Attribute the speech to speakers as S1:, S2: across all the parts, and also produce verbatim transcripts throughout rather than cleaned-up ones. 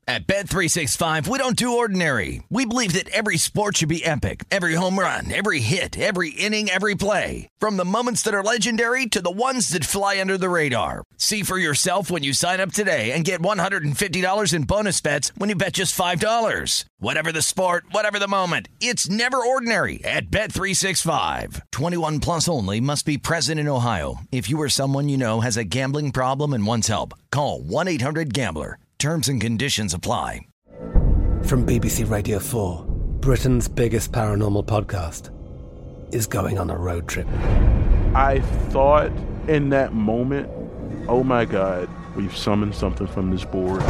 S1: At Bet three sixty-five, we don't do ordinary. We believe that every sport should be epic. Every home run, every hit, every inning, every play. From the moments that are legendary to the ones that fly under the radar. See for yourself when you sign up today and get one hundred fifty dollars in bonus bets when you bet just five dollars. Whatever the sport, whatever the moment, it's never ordinary at Bet three sixty-five. twenty-one plus only. Must be present in Ohio. If you or someone you know has a gambling problem and wants help, call one eight hundred gambler. Terms and conditions apply.
S2: From B B C Radio four, Britain's biggest paranormal podcast is going on a road trip.
S3: I thought in that moment, oh my God, we've summoned something from this board.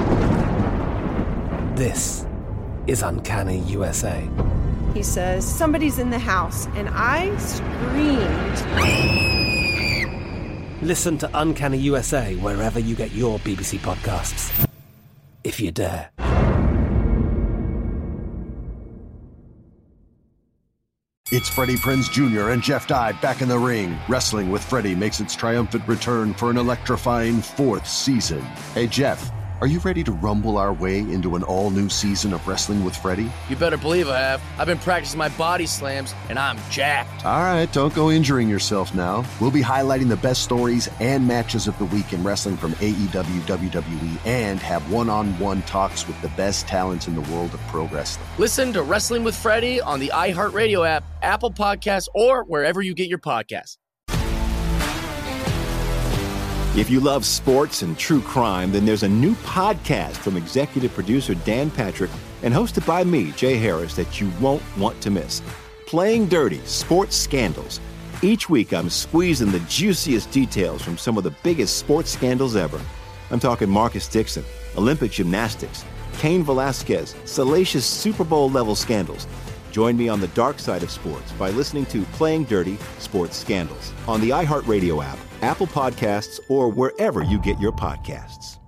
S2: This is Uncanny U S A.
S4: He says, somebody's in the house, and I screamed.
S2: Listen to Uncanny U S A wherever you get your B B C podcasts, if you dare.
S5: It's Freddie Prinze Junior and Jeff Dye back in the ring. Wrestling with Freddie makes its triumphant return for an electrifying fourth season. Hey, Jeff, are you ready to rumble our way into an all-new season of Wrestling with Freddie?
S6: You better believe I have. I've been practicing my body slams, and I'm jacked.
S5: All right, don't go injuring yourself now. We'll be highlighting the best stories and matches of the week in wrestling from A E W, W W E, and have one-on-one talks with the best talents in the world of pro wrestling.
S6: Listen to Wrestling with Freddie on the iHeartRadio app, Apple Podcasts, or wherever you get your podcasts.
S7: If you love sports and true crime, then there's a new podcast from executive producer Dan Patrick and hosted by me, Jay Harris, that you won't want to miss. Playing Dirty: Sports Scandals. Each week, I'm squeezing the juiciest details from some of the biggest sports scandals ever. I'm talking Marcus Dixon, Olympic gymnastics, Cain Velasquez, salacious Super Bowl-level scandals. Join me on the dark side of sports by listening to Playing Dirty: Sports Scandals on the iHeartRadio app, Apple Podcasts, or wherever you get your podcasts.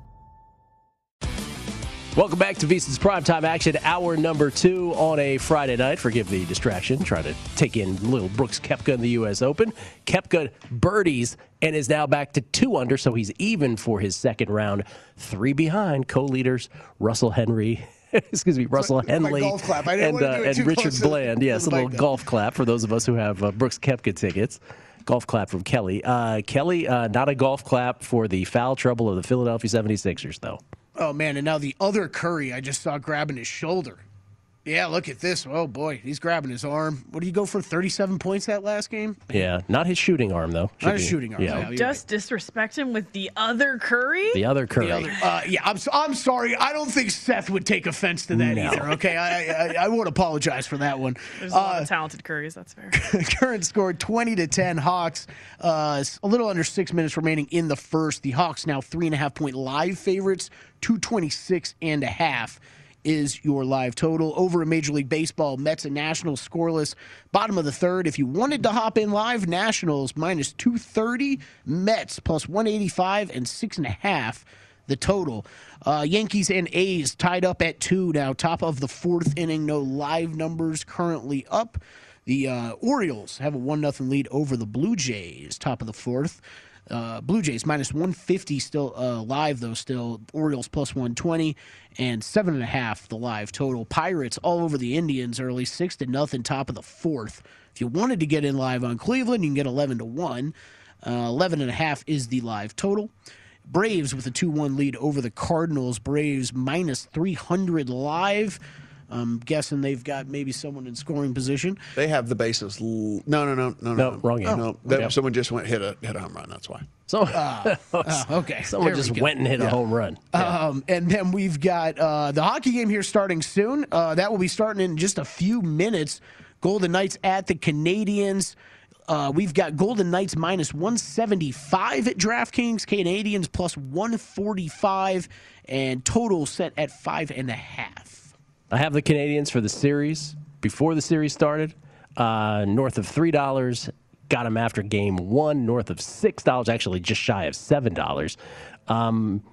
S8: Welcome back to VSiN's Primetime Action, hour number two on a Friday night. Forgive the distraction, trying to take in little Brooks Koepka in the U S Open. Koepka birdies and is now back to two under, so he's even for his second round. Three behind co-leaders Russell Henry. Excuse me, Russell Henley
S9: golf clap. I didn't
S8: and,
S9: want to do it
S8: uh,
S9: too
S8: and Richard
S9: close
S8: Bland.
S9: To
S8: yes, a little golf clap for those of us who have uh, Brooks Koepka tickets. Golf clap from Kelly. Uh, Kelly, uh, not a golf clap for the foul trouble of the Philadelphia seventy-sixers, though.
S9: Oh, man, and now the other Curry I just saw grabbing his shoulder. Yeah, look at this. Oh, boy, he's grabbing his arm. What did he go for, thirty-seven points that last game?
S8: Yeah, not his shooting arm, though.
S9: Not his shooting arm.
S8: Yeah.
S9: Yeah,
S10: Just disrespect him with the other Curry?
S8: The other Curry.
S9: The other, uh, yeah, I'm, I'm sorry. I don't think Seth would take offense to that
S8: No.
S9: either, okay? I, I I won't apologize for that one.
S10: There's a lot of talented Currys, that's fair.
S9: Current score twenty to ten Hawks. Uh, a little under six minutes remaining in the first. The Hawks now three and a half point live favorites. two twenty-six and a half is your live total. Over in Major League Baseball, Mets and Nationals scoreless. Bottom of the third. If you wanted to hop in live, Nationals minus two thirty, Mets plus one eighty-five and six and a half. The total. Uh, Yankees and A's tied up at two now. Top of the fourth inning. No live numbers currently up. The uh, Orioles have a one nothing lead over the Blue Jays. Top of the fourth. Uh, Blue Jays minus one fifty still uh, live, though, still. Orioles plus one twenty and seven and a half the live total. Pirates all over the Indians early, six to nothing, top of the fourth. If you wanted to get in live on Cleveland, you can get eleven to one. Uh, eleven and a half is the live total. Braves with a two one lead over the Cardinals. Braves minus three hundred live. I'm guessing they've got maybe someone in scoring position.
S11: They have the bases. L- no, no, no, no, no,
S8: No, wrong game.
S11: No, that,
S8: Yep.
S11: someone just went hit a hit a home run. That's why.
S8: So,
S9: Uh, uh, okay.
S8: someone
S9: There
S8: just
S9: we go.
S8: went and hit a
S9: Yeah.
S8: home run. Yeah.
S9: Um, and then we've got uh, the hockey game here starting soon. Uh, that will be starting in just a few minutes. Golden Knights at the Canadiens. Uh, we've got Golden Knights minus one seventy-five at DraftKings, Canadiens plus one forty-five, and total set at five and a half.
S8: I have the Canadians for the series. Before the series started, uh, north of three dollars. Got them after game one, north of six dollars, actually just shy of seven dollars. Um,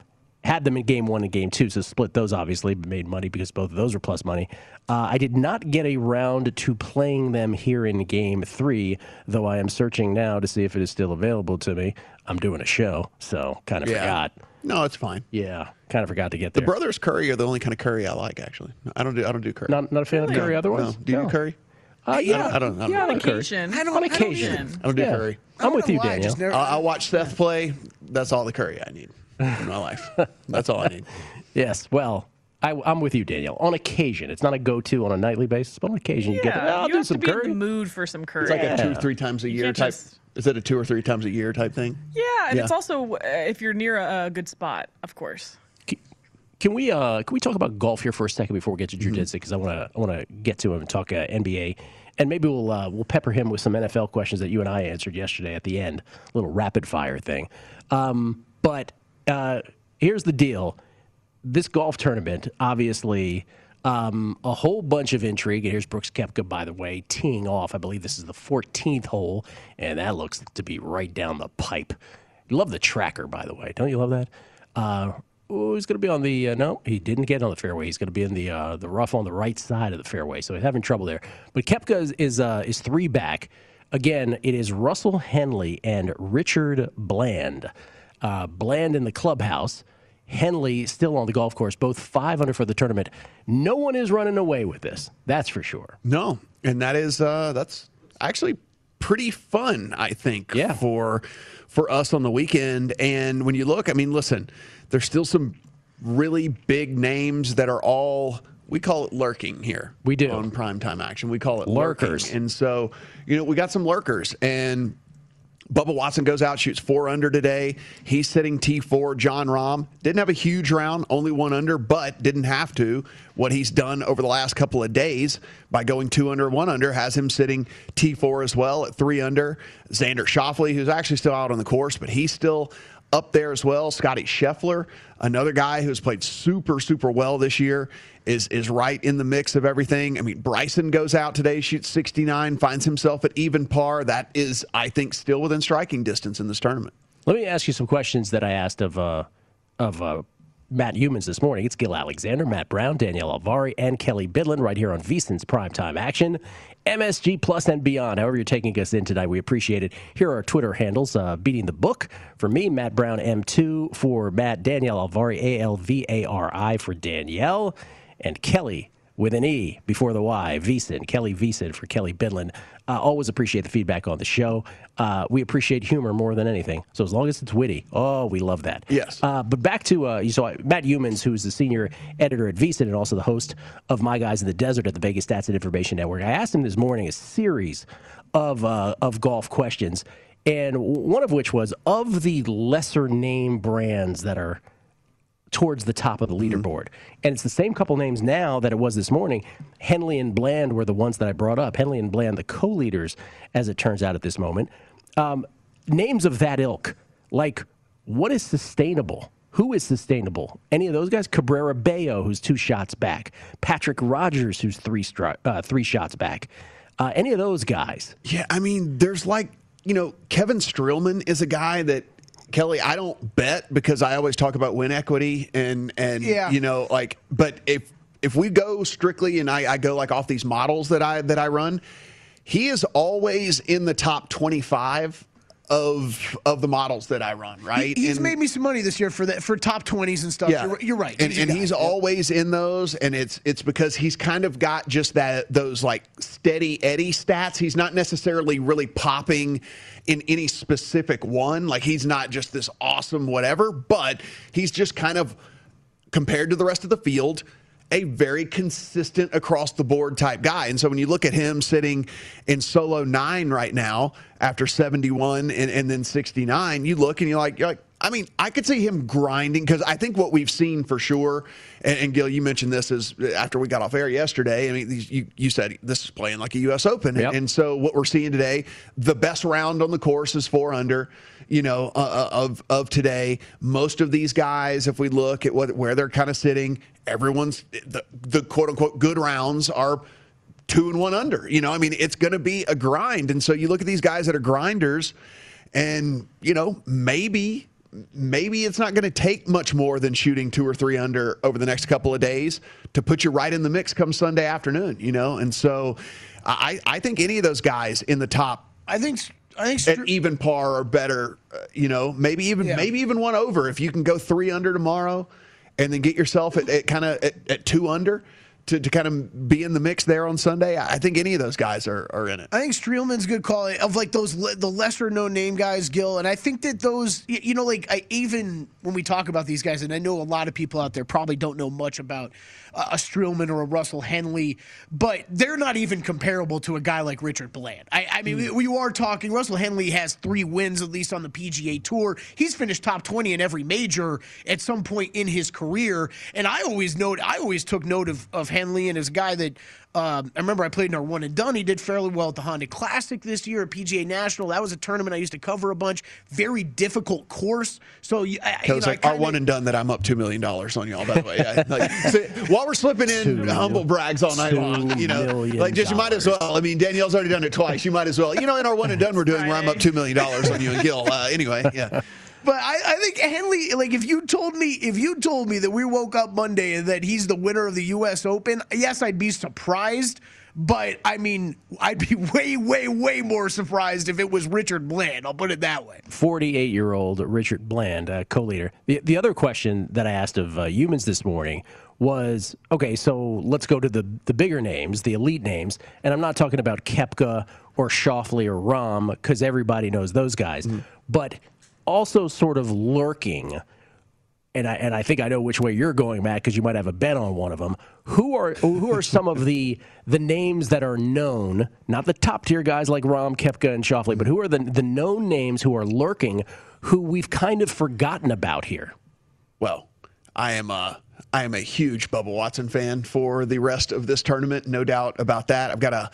S8: had them in game one and game two, so split those obviously, made money because both of those were plus money. Uh, I did not get around to playing them here in game three, though I am searching now to see if it is still available to me. I'm doing a show, so kind of
S11: Yeah.
S8: forgot.
S11: No, it's fine.
S8: Yeah, kind of forgot to get
S11: The
S8: there.
S11: brothers Curry are the only kind of curry I like. Actually, I don't do I don't do curry.
S8: Not not a fan of
S11: No,
S8: curry otherwise?
S11: No. Do you
S8: No.
S11: do curry?
S8: Uh, yeah,
S11: I don't. I don't, I don't
S10: Yeah,
S11: do
S10: on
S11: curry.
S10: occasion.
S9: I don't,
S8: on
S9: I don't-
S8: occasion.
S11: I don't do
S8: Yeah.
S11: curry.
S8: I'm with you,
S9: why, I
S8: Daniel.
S9: just never-
S11: I, I watch Seth play. That's all the curry I need in my life. That's all I need.
S8: Yes, well, I, I'm with you, Daniel. On occasion, it's not a go-to on a nightly basis, but on occasion you get.
S10: Yeah,
S8: "Oh, I'll
S10: you
S8: do
S10: have
S8: some
S10: to be
S8: curry.
S10: in the mood for some curry.
S11: It's like
S8: Yeah.
S11: a two, three times a
S10: You
S11: year
S10: can't
S11: type.
S10: just-
S11: Is it a two or three times a year type thing?
S10: Yeah, and
S11: Yeah.
S10: it's also uh, if you're near a, a good spot, of course.
S8: Can we uh, can we talk about golf here for a second before we get to Drew
S11: Mm-hmm.
S8: Dinsick? Because I want to I want to get to him and talk uh, N B A, and maybe we'll uh, we'll pepper him with some N F L questions that you and I answered yesterday at the end, a little rapid fire thing. Um, but uh, here's the deal: this golf tournament, obviously, um, a whole bunch of intrigue. And here's Brooks Koepka, by the way, teeing off. I believe this is the fourteenth hole, and that looks to be right down the pipe. Love the tracker, by the way. Don't you love that? Uh, Oh, he's going to be on the uh, no. He didn't get on the fairway. He's going to be in the uh, the rough on the right side of the fairway, so he's having trouble there. But Koepka is is, uh, is three back. Again, it is Russell Henley and Richard Bland. Uh, Bland in the clubhouse. Henley still on the golf course. Both five under for the tournament. No one is running away with this. That's for sure.
S11: No, and that is uh, that's actually pretty fun, I think,
S8: Yeah.
S11: for for us on the weekend. And when you look, I mean, listen, there's still some really big names that are all, we call it lurking here.
S8: We do.
S11: On primetime action. We call it
S8: Lurkers.
S11: lurking. And so, you know, we got some lurkers. And Bubba Watson goes out, shoots four under today. He's sitting T four. John Rahm didn't have a huge round, only one under, but didn't have to. What he's done over the last couple of days by going two under, one under, has him sitting T four as well at three under. Xander Schauffele, who's actually still out on the course, but he's still up there as well. Scotty Scheffler, another guy who's played super, super well this year, is is right in the mix of everything. I mean, Bryson goes out today, shoots sixty-nine, finds himself at even par. That is, I think, still within striking distance in this tournament.
S8: Let me ask you some questions that I asked of uh, of uh, Matt Humans this morning. It's Gil Alexander, Matt Brown, Danielle Alvari, and Kelly Bidlin right here on VSiN's Primetime Action. M S G Plus and beyond, however you're taking us in tonight, we appreciate it. Here are our Twitter handles. Uh, Beating the Book for me, Matt Brown M two for Matt, Danielle Alvari, A L V A R I for Danielle, and Kelly with an E before the Y, VSiN, Kelly VSiN for Kelly Bidlin. Uh, always appreciate the feedback on the show. Uh, we appreciate humor more than anything. So as long as it's witty, oh, we love that.
S11: Yes.
S8: Uh, but back to uh, you saw Matt Humans, who's the senior editor at VSiN and also the host of My Guys in the Desert at the Vegas Stats and Information Network. I asked him this morning a series of uh, of golf questions, and one of which was, of the lesser name brands that are towards the top of the leaderboard. And it's the same couple names now that it was this morning. Henley and Bland were the ones that I brought up. Henley and Bland, the co-leaders, as it turns out at this moment. Um, names of that ilk, like what is sustainable? Who is sustainable? Any of those guys? Cabrera Bello, who's two shots back. Patrick Rogers, who's three stri- uh, three shots back. Uh, any of those guys?
S11: Yeah, I mean, there's like, you know, Kevin Streelman is a guy that, Kelly, I don't bet because I always talk about win equity and, and
S9: Yeah.
S11: you know, like, but if if we go strictly and I, I go like off these models that I that I run, he is always in the top twenty-five of of the models that I run, right?
S9: He- he's
S11: And-
S9: made me some money this year for the, for top twenties and stuff. You're, you're right.
S11: And,
S9: He's a
S11: and
S9: guy.
S11: he's
S9: Yeah.
S11: always in those, and it's it's because he's kind of got just that those like steady Eddie stats. He's not necessarily really popping in any specific one. Like he's not just this awesome whatever, but he's just kind of compared to the rest of the field, a very consistent across the board type guy. And so when you look at him sitting in solo nine right now after seventy-one and, and then sixty-nine, you look and you're like, you're like, I mean, I could see him grinding because I think what we've seen for sure, and, and Gil, you mentioned this is after we got off air yesterday. I mean, these, you, you said this is playing like a U S Open.
S8: Yep.
S11: And, and so what we're seeing today, the best round on the course is four under, you know, uh, of, of today. Most of these guys, if we look at what, where they're kind of sitting, everyone's the, the quote unquote good rounds are two and one under. You know, I mean, it's going to be a grind. And so you look at these guys that are grinders and, you know, maybe, maybe it's not going to take much more than shooting two or three under over the next couple of days to put you right in the mix come Sunday afternoon, you know? And so I, I think any of those guys in the top,
S9: I think, I think
S11: at even par or better, uh, you know, maybe even, yeah. maybe even one over if you can go three under tomorrow and then get yourself at, at kind of at, at two under. To, to kind of be in the mix there on Sunday, I think any of those guys are, are in it.
S9: I think Streelman's a good call of like those le- the lesser known name guys, Gil, and I think that those you know like I, even when we talk about these guys, and I know a lot of people out there probably don't know much about uh, a Streelman or a Russell Henley, but they're not even comparable to a guy like Richard Bland. I, I mean, mm. we, we are talking. Russell Henley has three wins at least on the P G A Tour. He's finished top twenty in every major at some point in his career, and I always note I always took note of of Henley, and as a guy that um, I remember I played in our one and done. He did fairly well at the Honda Classic this year at P G A National. That was a tournament I used to cover a bunch. Very difficult course. So I, you know,
S11: like kinda, our one and done that I'm up two million dollars on y'all. By the way, yeah, like, so, while we're slipping in humble brags all night long, you know, like just you might as well. I mean, Danielle's already done it twice. You might as well. You know, in our one and done we're doing where I'm up two million dollars on you and Gil. Uh, anyway, yeah.
S9: But I, I think Henley, like if you told me, if you told me that we woke up Monday and that he's the winner of the U S Open, yes, I'd be surprised. But I mean, I'd be way, way, way more surprised if it was Richard Bland. I'll put it that way.
S8: forty-eight-year-old Richard Bland, uh, co-leader. The the other question that I asked of uh, humans this morning was, okay, so let's go to the the bigger names, the elite names, and I'm not talking about Koepka or Schauffele or Rahm because everybody knows those guys, mm-hmm. but also sort of lurking, and I and I think I know which way you're going, Matt, because you might have a bet on one of them. Who are who are some of the the names that are known, not the top tier guys like Rahm, Koepka, and Schauffele, but who are the the known names who are lurking, who we've kind of forgotten about here?
S11: Well, I am a I am a huge Bubba Watson fan for the rest of this tournament, no doubt about that. I've got a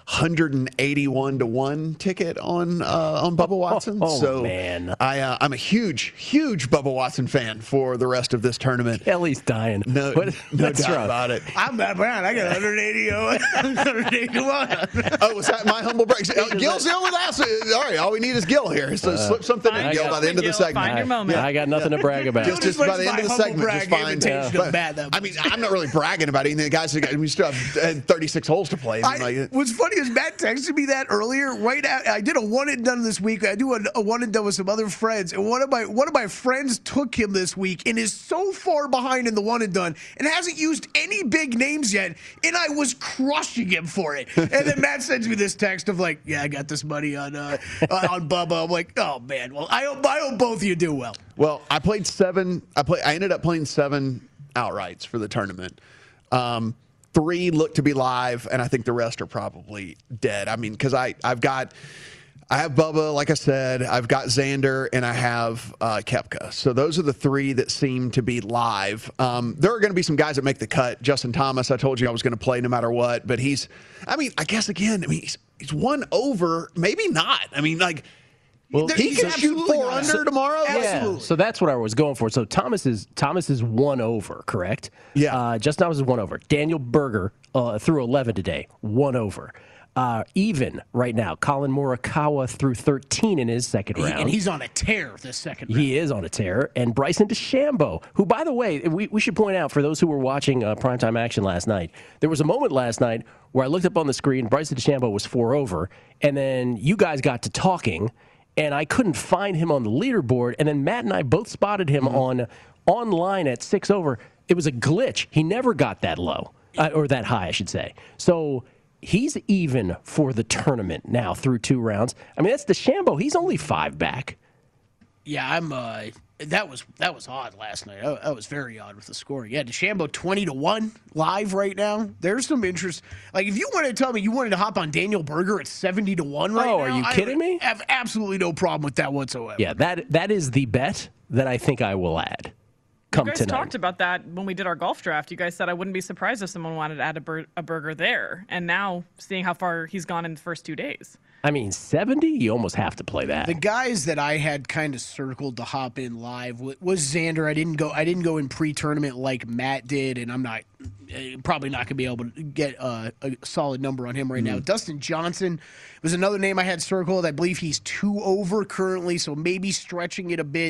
S11: one eighty-one to one ticket on uh, on Bubba Watson.
S8: Oh, oh
S11: so
S8: man.
S11: I, uh, I'm a huge, huge Bubba Watson fan for the rest of this tournament.
S8: Kelly's dying.
S11: No,
S8: what,
S11: no doubt wrong? about it.
S9: I'm not bad. I got one eighty-one. one eighty-one.
S11: Oh, was that my humble break? Uh, Gil's the only last. All right, all we need is Gil here. So uh, slip something in, Gil, by the end of the segment.
S10: Find your moment.
S8: I, I got nothing yeah. to brag about.
S11: Just, just by the end of the segment, just fine. Yeah. I mean, I'm not really bragging about anything. The guys, we still have thirty-six holes to play.
S9: I, like, what's funny is Matt texted me that earlier. Right at, I did a one and done this week. I do a, a one and done with some other friends, and one of my one of my friends took him this week and is so far behind in the one and done and hasn't used any big names yet. And I was crushing him for it. And then Matt sends me this text of like, "Yeah, I got this money on uh, on Bubba." I'm like, "Oh man, well, I hope I hope both of you do well."
S11: Well, I played seven. I play. I ended up playing seven outrights for the tournament. Um, Three look to be live, and I think the rest are probably dead. I mean, because I I've got I have Bubba, like I said, I've got Xander, and I have uh, Koepka. So those are the three that seem to be live. Um, there are going to be some guys that make the cut. Justin Thomas, I told you I was going to play no matter what, but he's. I mean, I guess again, I mean, he's he's one over, maybe not. I mean, like. Well, he can shoot four under so, tomorrow.
S8: Yeah, absolutely. So that's what I was going for. So Thomas is Thomas is one over, correct?
S11: Yeah.
S8: Uh, Justin Thomas is one over. Daniel Berger uh, threw eleven today, one over. Uh, even right now, Colin Morikawa threw thirteen in his second
S9: he,
S8: round.
S9: And he's on a tear this second round.
S8: He is on a tear. And Bryson DeChambeau, who, by the way, we, we should point out for those who were watching uh, primetime action last night, there was a moment last night where I looked up on the screen, Bryson DeChambeau was four over, and then you guys got to talking, and I couldn't find him on the leaderboard, and then Matt and I both spotted him mm-hmm. on online at six over. It was a glitch. He never got that low, uh, or that high, I should say. So he's even for the tournament now through two rounds. I mean, that's DeChambeau. He's only five back.
S9: Yeah, I'm. Uh, that was that was odd last night. That, that was very odd with the score. Yeah, DeChambeau twenty to one live right now. There's some interest. Like if you wanted to tell me you wanted to hop on Daniel Berger at seventy to one right
S8: oh,
S9: now,
S8: are you kidding
S9: I
S8: me?
S9: have absolutely no problem with that whatsoever.
S8: Yeah, that that is the bet that I think I will add. Come
S10: you guys
S8: tonight.
S10: talked about that when we did our golf draft. You guys said I wouldn't be surprised if someone wanted to add a, bur- a Berger there. And now seeing how far he's gone in the first two days.
S8: I mean, seventy, you almost have to play that.
S9: The guys that I had kind of circled to hop in live was Xander. I didn't go I didn't go in pre-tournament like Matt did, and I'm not probably not going to be able to get uh, a solid number on him right mm-hmm. now. Dustin Johnson was another name I had circled. I believe he's two over currently, so maybe stretching it a bit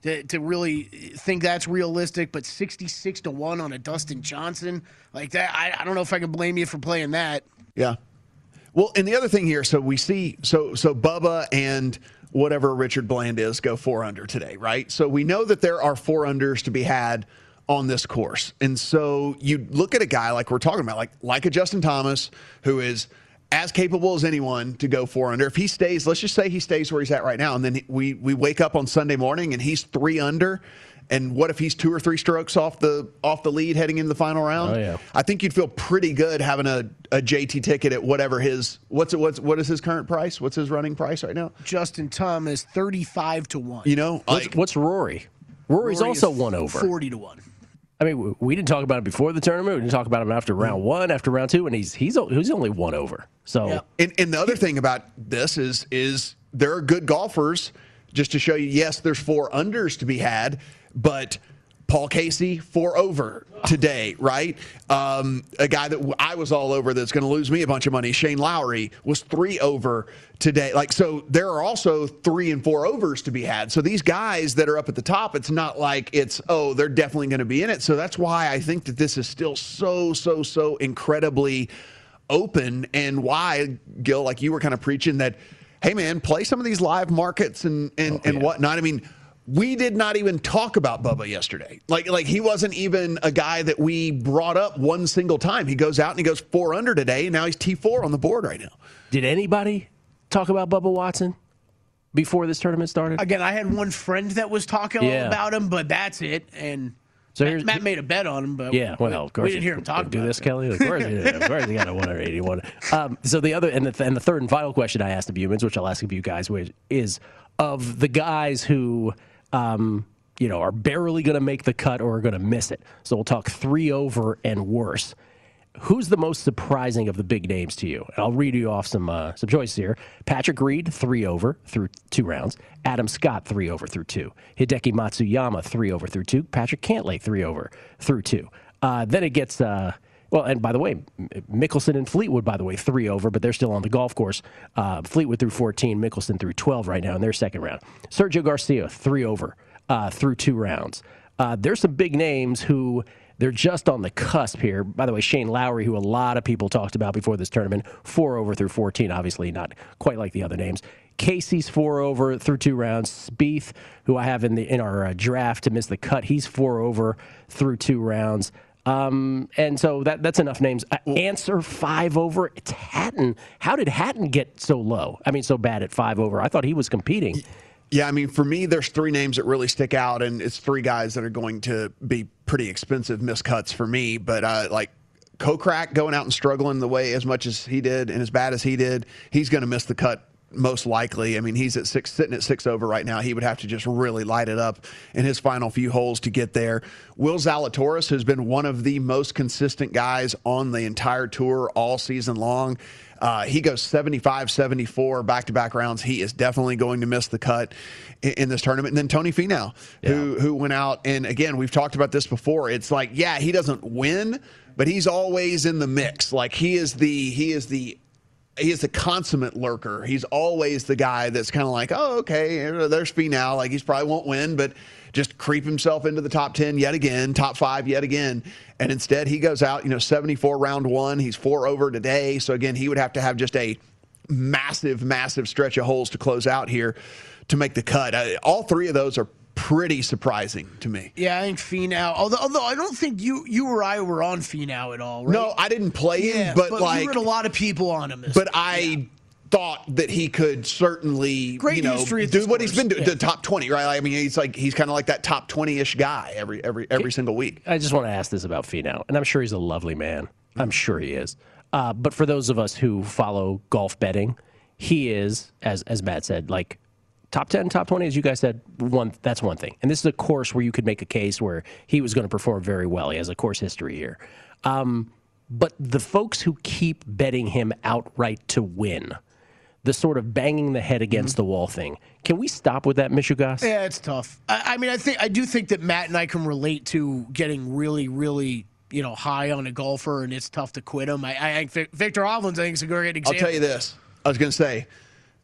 S9: to, to really think that's realistic. But sixty-six to one on a Dustin Johnson like that, I, I don't know if I can blame you for playing that.
S11: Yeah. Well, and the other thing here, so we see, so so Bubba and whatever Richard Bland is go four under today, right? So we know that there are four unders to be had on this course. And so you look at a guy like we're talking about, like like a Justin Thomas, who is as capable as anyone to go four under. If he stays, let's just say he stays where he's at right now, and then we we wake up on Sunday morning and he's three under. And what if he's two or three strokes off the off the lead heading into the final round?
S8: Oh, yeah.
S11: I think you'd feel pretty good having a, a J T ticket at whatever his what's it what's what is his current price? What's his running price right now?
S9: Justin Thomas
S11: thirty-five
S9: to one.
S11: You know,
S8: what's,
S11: like,
S8: what's Rory? Rory's
S9: Rory
S8: also
S9: is
S8: one over.
S9: forty to one.
S8: I mean, we didn't talk about it before the tournament. We didn't talk about him after round one, after round two, and he's he's he's only one over. So,
S11: yeah. and, and the other thing about this is is there are good golfers. Just to show you, yes, there's four unders to be had, but Paul Casey, four over today, right? Um, a guy that I was all over that's going to lose me a bunch of money, Shane Lowry, was three over today. Like, so there are also three and four overs to be had. So these guys that are up at the top, it's not like it's, oh, they're definitely going to be in it. So that's why I think that this is still so, so, so incredibly open, and why, Gil, like you were kind of preaching that, hey, man, play some of these live markets and, and, oh, and yeah. whatnot. I mean, we did not even talk about Bubba yesterday. Like, like he wasn't even a guy that we brought up one single time. He goes out and he goes four under today, and now he's T four on the board right now.
S8: Did anybody talk about Bubba Watson before this tournament started?
S9: Again, I had one friend that was talking
S8: yeah.
S9: about him, but that's it. And
S8: so
S9: Matt, Matt made a bet on him, but
S8: yeah, well, of course
S9: we didn't hear him talk
S8: do
S9: about
S8: this,
S9: it.
S8: Kelly. Of course, he did. Of course, he got a one eighty-one. Um, so the other and the and the third and final question I asked of humans, which I'll ask of you guys, which is of the guys who. Um, you know, are barely going to make the cut or are going to miss it. So we'll talk three over and worse. Who's the most surprising of the big names to you? And I'll read you off some uh, some choices here. Patrick Reed, three over through two rounds. Adam Scott, three over through two. Hideki Matsuyama, three over through two. Patrick Cantlay, three over through two. Uh, then it gets... Uh, Well, and by the way, Mickelson and Fleetwood, by the way, three over, but they're still on the golf course. Uh, Fleetwood through fourteen, Mickelson through twelve right now in their second round. Sergio Garcia, three over uh, through two rounds. Uh, there's some big names who they're just on the cusp here. By the way, Shane Lowry, who a lot of people talked about before this tournament, four over through fourteen, obviously not quite like the other names. Casey's four over through two rounds. Spieth, who I have in the in our uh, draft to miss the cut, he's four over through two rounds. Um, and so that that's enough names. Uh, answer five over. It's Hatton. How did Hatton get so low? I mean, so bad at five over. I thought he was competing.
S11: Yeah, I mean, for me, there's three names that really stick out, and it's three guys that are going to be pretty expensive miscuts for me. But uh, like Kokrak going out and struggling the way as much as he did and as bad as he did, he's going to miss the cut. Most likely. I mean, he's at six, sitting at six over right now. He would have to just really light it up in his final few holes to get there. Will Zalatoris has been one of the most consistent guys on the entire tour all season long. Uh, he goes seventy-five, seventy-four back-to-back rounds. He is definitely going to miss the cut in, in this tournament. And then Tony Finau, yeah. who who went out, and again, we've talked about this before. It's like, yeah, he doesn't win, but he's always in the mix. Like he is the he is the He is the consummate lurker. He's always the guy that's kind of like, oh, okay, there's Finau. Like, he's probably won't win, but just creep himself into the top ten yet again, top five yet again. And instead, he goes out, you know, seventy-four round one. He's four over today. So, again, he would have to have just a massive, massive stretch of holes to close out here to make the cut. Uh, all three of those are pretty surprising to me.
S9: Yeah, I think Finau. Although, although I don't think you you or I were on Finau at all, right?
S11: No, I didn't play him,
S9: yeah,
S11: but,
S9: but
S11: like,
S9: you heard a lot of people on him.
S11: But I yeah. thought that he could certainly,
S9: Great
S11: you know,
S9: history
S11: do what he's been doing.
S9: Yeah.
S11: The top twenty, right? I mean, he's like he's kind of like that top twenty-ish guy every every every
S8: Okay.
S11: single week.
S8: I just want to ask this about Finau, and I'm sure he's a lovely man. I'm sure he is. Uh, but for those of us who follow golf betting, he is, as as Matt said, like. Top ten, top twenty, as you guys said, one that's one thing. And this is a course where you could make a case where he was going to perform very well. He has a course history here. Um, but the folks who keep betting him outright to win, the sort of banging the head against mm-hmm. the wall thing, can we stop with that, Mishugas?
S9: Yeah, it's tough. I, I mean, I think I do think that Matt and I can relate to getting really, really, you know, high on a golfer, and it's tough to quit him. I, I think Victor Hovland's, I think, is a great example.
S11: I'll tell you this. I was going to say,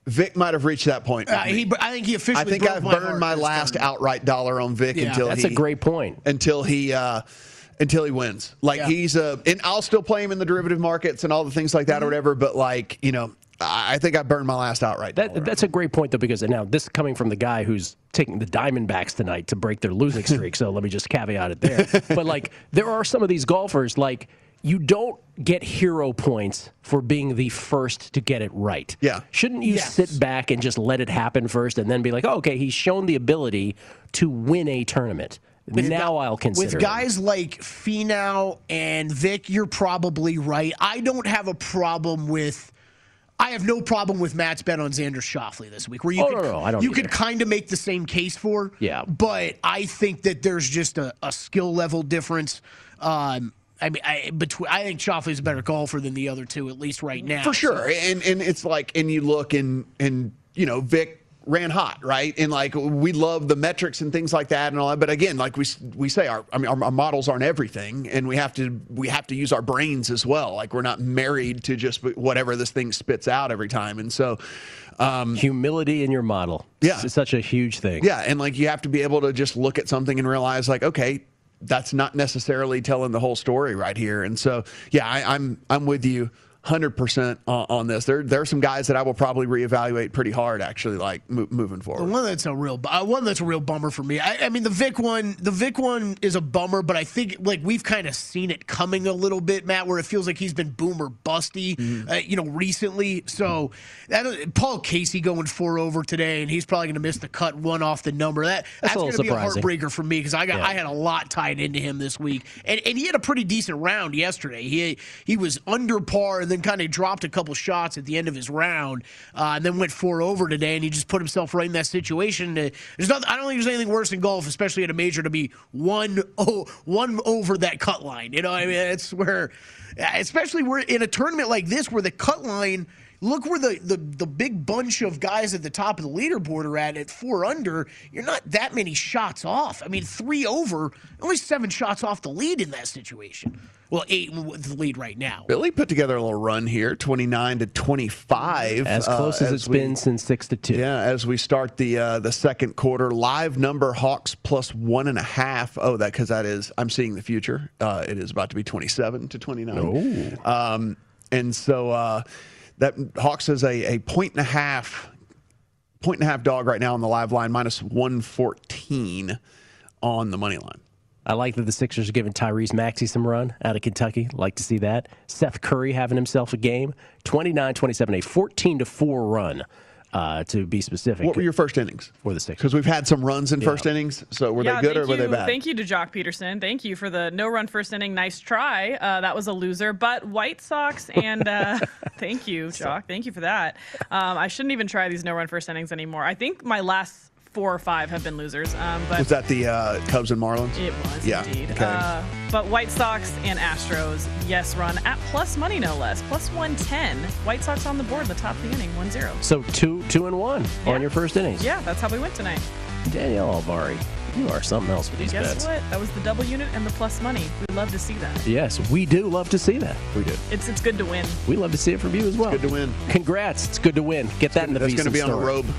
S11: Vic might have reached that point.
S9: Uh, he, I think he officially.
S11: I think
S9: broke
S11: I've
S9: my
S11: burned
S9: heart
S11: my
S9: this
S11: last
S9: time.
S11: outright dollar on Vic
S9: Yeah,
S11: until
S8: that's
S11: he,
S8: a great point.
S11: Until he uh, until he wins. Like
S9: Yeah.
S11: he's a, and I'll still play him in the derivative markets and all the things like that
S9: Mm-hmm.
S11: or whatever. But like you know, I I think I burned my last outright.
S8: That,
S11: dollar.
S8: that's a great point, though, because now this coming from the guy who's taking the Diamondbacks tonight to break their losing streak. So let me just caveat it there. But like, there are some of these golfers like. You don't get hero points for being the first to get it right.
S11: Yeah.
S8: Shouldn't you
S9: Yes.
S8: sit back and just let it happen first and then be like, oh, okay, he's shown the ability to win a tournament. Now
S9: gu-
S8: I'll consider
S9: With
S8: it.
S9: guys like Finau and Vic, you're probably right. I don't have a problem with. I have no problem with Matt's bet on Xander Schauffele this week, where you
S8: Oh,
S9: could
S8: no, no, I don't
S9: you
S8: either.
S9: could kind of make the same case for.
S8: Yeah.
S9: But I think that there's just a, a skill level difference. Um, I mean, I, between I think Schauffele's a better golfer than the other two, at least right now.
S11: For sure. And and it's like, and you look and, and you know, Vic ran hot, right? And like, we love the metrics and things like that and all that. But again, like we we say, our I mean, our, our models aren't everything, and we have to we have to use our brains as well. Like we're not married to just whatever this thing spits out every time. And so, um,
S8: humility in your model.
S11: Yeah.
S8: It's such a huge thing.
S11: yeah, and like you have to be able to just look at something and realize, like, okay, that's not necessarily telling the whole story right here. And so, yeah, I, I'm I'm with you one hundred percent on, on this. There there are some guys that I will probably reevaluate pretty hard, actually, like mo- moving
S9: The
S11: forward.
S9: one that's a real, uh, one that's a real bummer for me. I, I mean, the Vic one, the Vic one is a bummer, but I think like we've kind of seen it coming a little bit, Matt, where it feels like he's been boomer busty,
S11: Mm-hmm.
S9: uh, you know, recently. So that, Paul Casey going four over today, and he's probably going to miss the cut one off the number. That
S8: That's
S9: that's,
S8: a
S9: going
S8: little
S9: to be a
S8: surprising.
S9: heartbreaker for me because I got
S8: Yeah.
S9: I had a lot tied into him this week, and and he had a pretty decent round yesterday. He he was under par and then kind of dropped a couple shots at the end of his round, uh, and then went four over today, and he just put himself right in that situation. Uh, There's not, I don't think there's anything worse in golf, especially at a major, to be one oh, one over that cut line. You know, what I mean, it's where, especially we're in a tournament like this where the cut line. Look where the, the, the big bunch of guys at the top of the leaderboard are at at four under. You're not that many shots off. I mean, three over, only seven shots off the lead in that situation. Well, eight with the lead right now.
S11: Billy put together a little run here, twenty-nine to twenty-five.
S8: As close
S11: uh,
S8: as it's
S11: we-
S8: been since six to two.
S11: Yeah, as we start the uh, the second quarter, live number Hawks plus one and a half. Oh, that because that is I'm seeing the future. Uh, it is about to be twenty-seven to twenty-nine.
S8: Oh.
S11: Um, and so uh, that Hawks is a, a point and a half point and a half dog right now on the live line, minus one fourteen on the money line.
S8: I like that the Sixers are giving Tyrese Maxey some run out of Kentucky. Like to see that. Seth Curry having himself a game. twenty-nine twenty-seven, a fourteen to four run, uh, to be specific.
S11: What were your first innings
S8: for the Sixers?
S11: Because we've had some runs in first innings. So were
S10: yeah,
S11: they good
S10: thank
S11: or were
S10: you,
S11: they bad?
S10: Thank you to Jock Peterson. Thank you for the no run first inning. Nice try. Uh, that was a loser. But White Sox and uh, thank you, Jock. Thank you for that. Um, I shouldn't even try these no run first innings anymore. I think my last four or five have been losers. Um, but
S11: Was that the uh, Cubs and Marlins?
S10: It was
S11: Yeah,
S10: indeed.
S11: okay.
S10: Uh, but White Sox and Astros, yes, run at plus money, no less. Plus one ten. White Sox on the board in the top of the inning, one zero.
S8: So two two and one
S10: Yeah.
S8: on your first innings.
S10: Yeah, that's how we went tonight.
S8: Danielle Alvari, you are something else with these
S10: Guess
S8: bets.
S10: what? That was the double unit and the plus money. We love to see that.
S8: Yes, we do love to see that. We do.
S10: It's it's good to win.
S8: We love to see it from you as well.
S11: Good to win.
S8: Congrats. It's good to win. Get that in the
S11: That's going to
S8: Beeson
S11: be on a
S8: store.
S11: robe.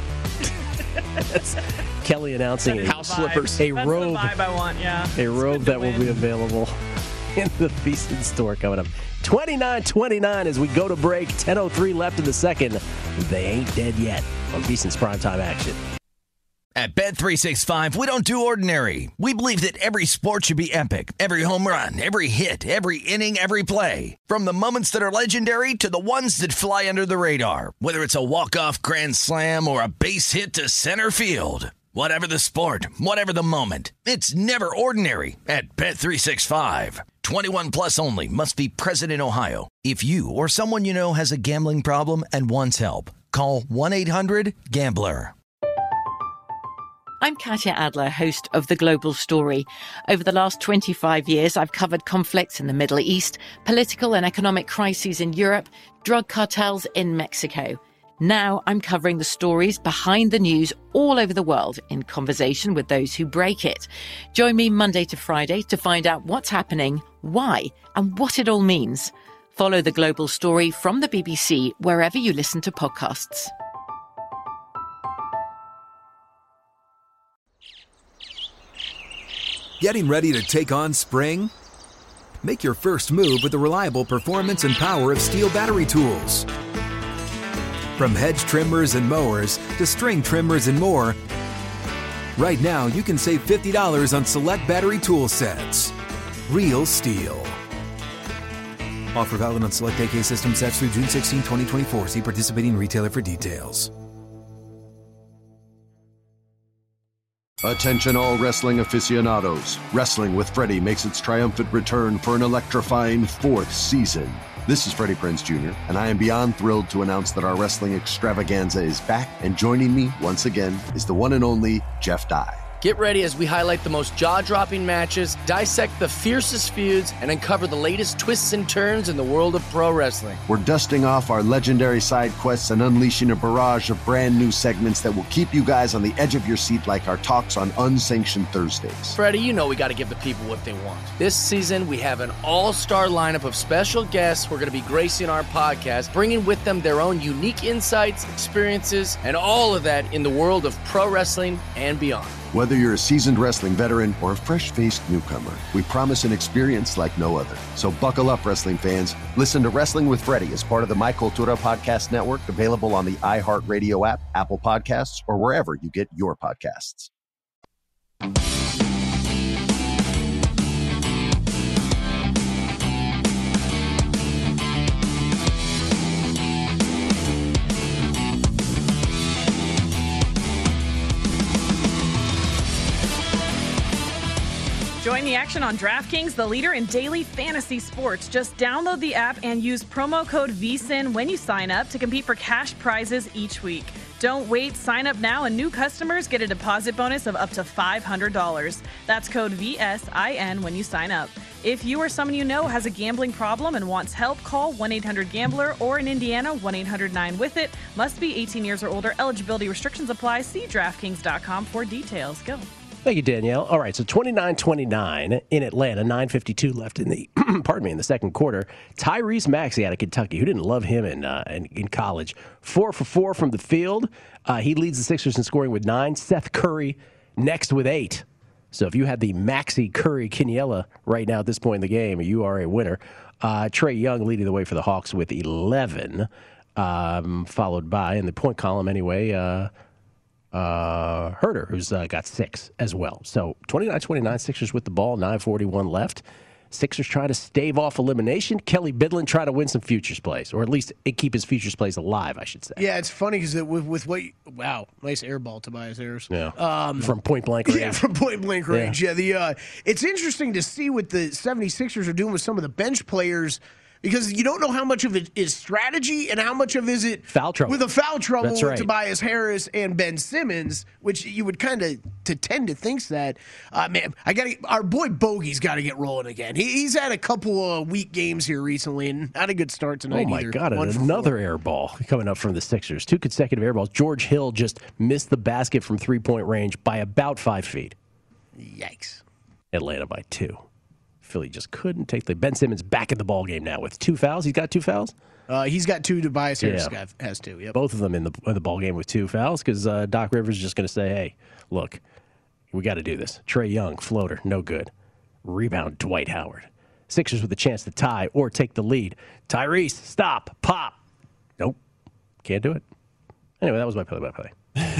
S8: That's Kelly announcing
S10: That's
S8: a,
S11: House
S10: the vibe.
S11: slippers.
S8: a
S10: That's
S8: robe.
S10: the vibe I want, yeah.
S8: A
S10: It's
S8: robe
S10: good to
S8: that will
S10: win.
S8: be available in the Beeson store coming up. twenty-nine twenty-nine as we go to break. ten oh three left in the second. They ain't dead yet on Beeson's primetime action.
S1: At Bet three sixty-five, we don't do ordinary. We believe that every sport should be epic. Every home run, every hit, every inning, every play. From the moments that are legendary to the ones that fly under the radar. Whether it's a walk-off grand slam or a base hit to center field. Whatever the sport, whatever the moment. It's never ordinary at Bet three sixty-five. twenty-one plus only. Must be present in Ohio. If you or someone you know has a gambling problem and wants help, call one eight hundred gambler.
S12: I'm Katya Adler, host of The Global Story. Over the last twenty-five years, I've covered conflicts in the Middle East, political and economic crises in Europe, drug cartels in Mexico. Now I'm covering the stories behind the news all over the world in conversation with those who break it. Join me Monday to Friday to find out what's happening, why, and what it all means. Follow The Global Story from the B B C wherever you listen to podcasts.
S13: Getting ready to take on spring? Make your first move with the reliable performance and power of Steel battery tools. From hedge trimmers and mowers to string trimmers and more, right now you can save fifty dollars on select battery tool sets. Real Steel. Offer valid on select A K system sets through June sixteenth, twenty twenty-four. See participating retailer for details.
S5: Attention all wrestling aficionados. Wrestling with Freddie makes its triumphant return for an electrifying fourth season. This is Freddie Prinze Junior, and I am beyond thrilled to announce that our wrestling extravaganza is back, and joining me once again is the one and only Jeff Dye.
S6: Get ready as we highlight the most jaw-dropping matches, dissect the fiercest feuds, and uncover the latest twists and turns in the world of pro wrestling.
S5: We're dusting off our legendary side quests and unleashing a barrage of brand new segments that will keep you guys on the edge of your seat like our talks on Unsanctioned Thursdays.
S6: Freddie, you know we got to give the people what they want. This season, we have an all-star lineup of special guests who are going to be gracing our podcast, bringing with them their own unique insights, experiences, and all of that in the world of pro wrestling and beyond.
S5: Whether you're a seasoned wrestling veteran or a fresh-faced newcomer, we promise an experience like no other. So buckle up, wrestling fans. Listen to Wrestling with Freddie as part of the My Cultura Podcast Network, available on the iHeartRadio app, Apple Podcasts, or wherever you get your podcasts.
S10: Join the action on DraftKings, the leader in daily fantasy sports. Just download the app and use promo code V S I N when you sign up to compete for cash prizes each week. Don't wait. Sign up now, and new customers get a deposit bonus of up to five hundred dollars. That's code V S I N when you sign up. If you or someone you know has a gambling problem and wants help, call one eight hundred gambler or in Indiana, one eight hundred nine with it. Must be eighteen years or older. Eligibility restrictions apply. See DraftKings dot com for details. Go.
S8: Thank you, Danielle. All right, so twenty-nine twenty-nine in Atlanta, nine fifty-two left in the pardon me in the second quarter. Tyrese Maxey out of Kentucky, who didn't love him in uh, in, in college, four for four from the field. Uh, he leads the Sixers in scoring with nine. Seth Curry next with eight. So if you had the Maxey Curry Quiniela right now at this point in the game, you are a winner. Uh, Trae Young leading the way for the Hawks with eleven, um, followed by in the point column anyway. Uh, Uh, Herder, who's uh, got six as well. So twenty-nine twenty-nine, Sixers with the ball, nine forty-one left. Sixers try to stave off elimination. Kelly Bidlin try to win some futures plays, or at least keep his futures plays alive, I should say.
S9: Yeah, it's funny because with, with what you, wow, nice air ball, Tobias Harris.
S8: Yeah,
S9: um,
S8: from point blank range.
S9: Yeah, from point blank range.
S8: Yeah,
S9: yeah the uh, it's interesting to see what the seventy-sixers are doing with some of the bench players, because you don't know how much of it is strategy and how much of is it
S8: foul trouble.
S9: With a foul trouble
S8: That's
S9: with
S8: right.
S9: Tobias Harris and Ben Simmons, which you would kind of to tend to think that. Uh, man, I got our boy Bogey's got to get rolling again. He, he's had a couple of weak games here recently and not a good start tonight.
S8: Oh my
S9: either.
S8: God!
S9: One
S8: Another air ball coming up from the Sixers. Two consecutive air balls. George Hill just missed the basket from three point range by about five feet.
S9: Yikes!
S8: Atlanta by two. Philly just couldn't take the Ben Simmons back in the ball game now with two fouls. He's got two fouls.
S9: Uh, he's got two. Tobias Harris
S8: Yeah.
S9: has two. Yep.
S8: Both of them in the in the ball game with two fouls because uh, Doc Rivers is just going to say, "Hey, look, we got to do this." Trae Young floater, no good. Rebound, Dwight Howard. Sixers with a chance to tie or take the lead. Tyrese, stop, pop. Nope, can't do it. Anyway, that was my play-by-play.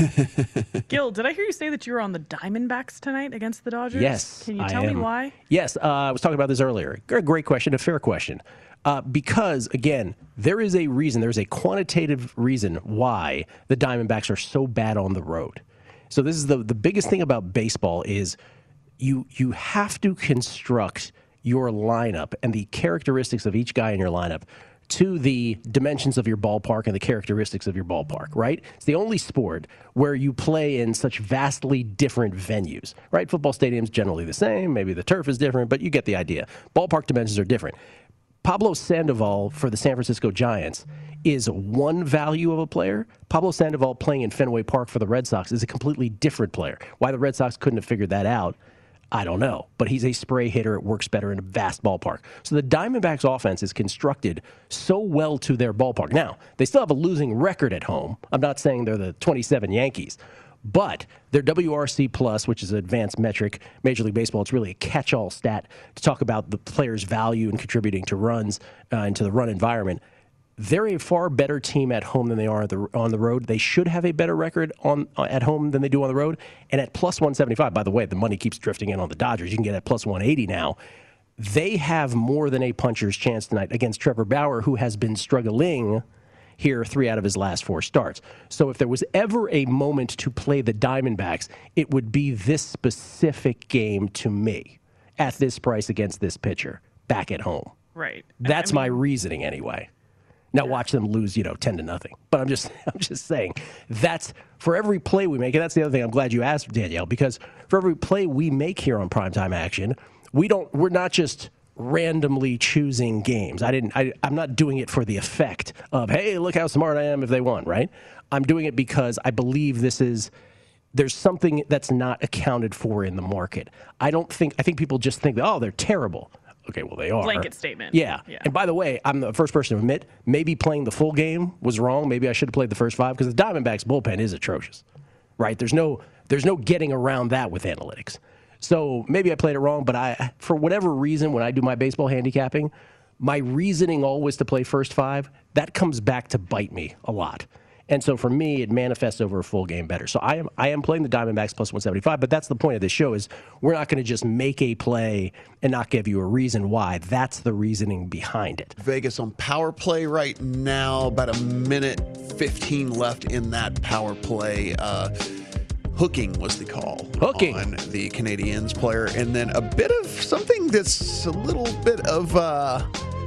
S10: Gil, did I hear you say that you were on the Diamondbacks tonight against the Dodgers?
S8: Yes.
S10: Can you
S8: I
S10: tell me
S8: am.
S10: why?
S8: Yes, uh, I was talking about this earlier. G- Great question, a fair question. Uh, because, again, there is a reason, there's a quantitative reason why the Diamondbacks are so bad on the road. So this is the, the biggest thing about baseball is you you have to construct your lineup and the characteristics of each guy in your lineup to the dimensions of your ballpark and the characteristics of your ballpark, right? It's the only sport where you play in such vastly different venues, right? Football stadium's generally the same. Maybe the turf is different, but you get the idea. Ballpark dimensions are different. Pablo Sandoval for the San Francisco Giants is one value of a player. Pablo Sandoval playing in Fenway Park for the Red Sox is a completely different player. Why the Red Sox couldn't have figured that out, I don't know, but he's a spray hitter. It works better in a vast ballpark. So the Diamondbacks offense is constructed so well to their ballpark. Now, they still have a losing record at home. I'm not saying they're the twenty-seven Yankees, But their W R C plus, which is an advanced metric, Major League Baseball, it's really a catch-all stat to talk about the player's value in contributing to runs uh, into the run environment. They're a far better team at home than they are the, on the road. They should have a better record on uh, at home than they do on the road. And at plus one seventy-five, by the way, the money keeps drifting in on the Dodgers. You can get at plus one eighty now. They have more than a puncher's chance tonight against Trevor Bauer, who has been struggling here three out of his last four starts. So if there was ever a moment to play the Diamondbacks, it would be this specific game to me at this price against this pitcher back at home.
S10: Right.
S8: That's
S10: I mean,
S8: my reasoning anyway. Now watch them lose, you know, ten to nothing. But I'm just I'm just saying that's for every play we make, and that's the other thing I'm glad you asked, Danielle, because for every play we make here on Primetime Action, we don't we're not just randomly choosing games. I didn't I I'm not doing it for the effect of, hey, look how smart I am if they won, right? I'm doing it because I believe this is there's something that's not accounted for in the market. I don't think I think people just think that, oh, they're terrible. Okay, well, they are.
S10: Blanket statement.
S8: Yeah.
S10: yeah.
S8: And by the way, I'm the first person to admit maybe playing the full game was wrong. Maybe I should have played the first five because the Diamondbacks bullpen is atrocious, right? There's no there's no getting around that with analytics. So maybe I played it wrong, but I, for whatever reason, when I do my baseball handicapping, my reasoning always to play first five, that comes back to bite me a lot. And so for me, it manifests over a full game better. So I am I am playing the Diamondbacks plus one seventy-five, but that's the point of this show is we're not going to just make a play and not give you a reason why. That's the reasoning behind it.
S11: Vegas on power play right now, about a minute fifteen left in that power play. Uh, hooking was the call
S8: hooking.
S11: on the Canadiens player. And then a bit of something that's a little bit of... Uh,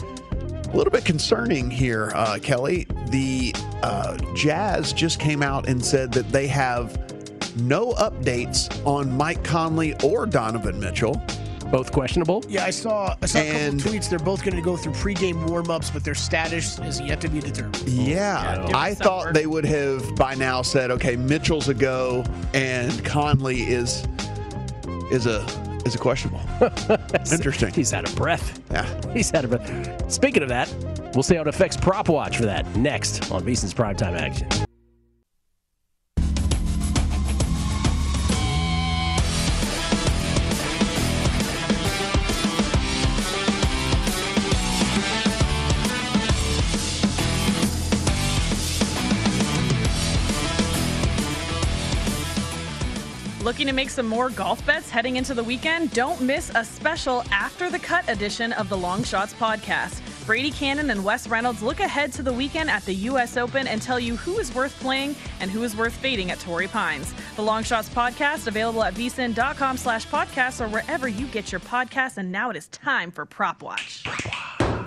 S11: A little bit concerning here, uh, Kelly. The uh, Jazz just came out and said that they have no updates on Mike Conley or Donovan Mitchell.
S8: Both questionable?
S9: Yeah, I saw, I saw a
S11: And-
S9: couple tweets. They're both going to go through pregame warm-ups, but their status is yet to be determined.
S11: Yeah,
S10: Yeah,
S11: I
S10: some
S11: thought
S10: work.
S11: they would have by now said, okay, Mitchell's a go and Conley is is a is a questionable. Interesting.
S8: He's out of breath.
S11: Yeah.
S8: He's out of breath. Speaking of that, we'll see how it affects Prop Watch for that next on VSiN's Primetime Action.
S10: Looking to make some more golf bets heading into the weekend? Don't miss a special After the Cut edition of the Long Shots podcast. Brady Cannon and Wes Reynolds look ahead to the weekend at the U S Open and tell you who is worth playing and who is worth fading at Torrey Pines. The Long Shots podcast, available at vsin.com slash podcasts or wherever you get your podcasts. And now it is time for Prop Watch. Prop Watch.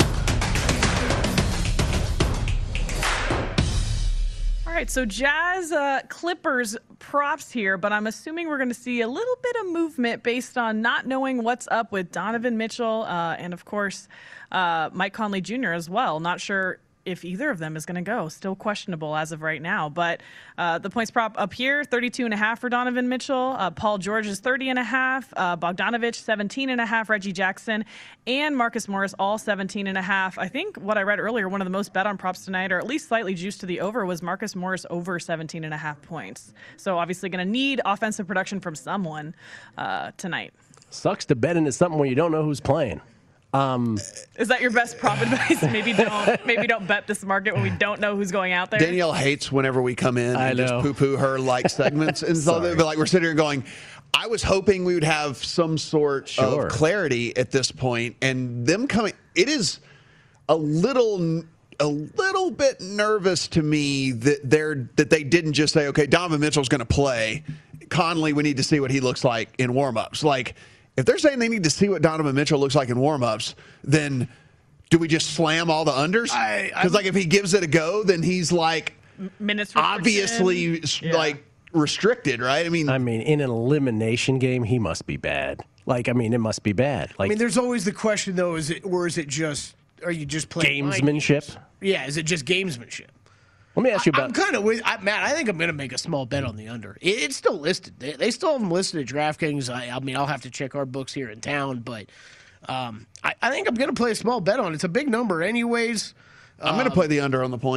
S10: All right, so Jazz uh, Clippers props here, but I'm assuming we're going to see a little bit of movement based on not knowing what's up with Donovan Mitchell uh, and, of course, uh, Mike Conley Junior as well. Not sure if either of them is going to go. Still questionable as of right now. But uh, the points prop up here, thirty-two and a half for Donovan Mitchell. Uh, Paul George is thirty and a half. Uh, Bogdanovich, seventeen and a half. Reggie Jackson and Marcus Morris, all seventeen and a half. I think what I read earlier, one of the most bet on props tonight, or at least slightly juiced to the over, was Marcus Morris over seventeen and a half points. So obviously going to need offensive production from someone uh, tonight.
S8: Sucks to bet into something when you don't know who's playing. Um,
S10: Is that your best prop advice? Maybe don't maybe don't bet this market when we don't know who's going out there.
S11: Danielle hates whenever we come in
S8: I
S11: and
S8: know.
S11: just poo-poo her like segments. And so
S8: Sorry.
S11: but like we're sitting here going, I was hoping we would have some sort
S8: Sure.
S11: of clarity at this point, and them coming, it is a little a little bit nervous to me that they're that they didn't just say, okay, Donovan Mitchell's going to play. Conley, we need to see what he looks like in warmups. Like, if they're saying they need to see what Donovan Mitchell looks like in warmups, then do we just slam all the unders?
S9: I-
S11: Because like if he gives it a go, then he's like
S10: Minutes restriction.
S11: obviously
S10: Yeah.
S11: like restricted, right? I mean,
S8: I mean, in an elimination game, he must be bad. Like, I mean, it must be bad. Like,
S9: I mean, there's always the question, though, is it, or is it just, are you just playing mind
S8: gamesmanship.
S9: games? Yeah, is it just gamesmanship?
S8: Let me ask you
S9: I,
S8: about.
S9: I'm kind of with I, Matt. I think I'm going to make a small bet on the under. It, it's still listed. They, they still have them listed at DraftKings. I, I mean, I'll have to check our books here in town, but um, I, I think I'm going to play a small bet on it. It's a big number, anyways.
S11: I'm going to play the under on the points.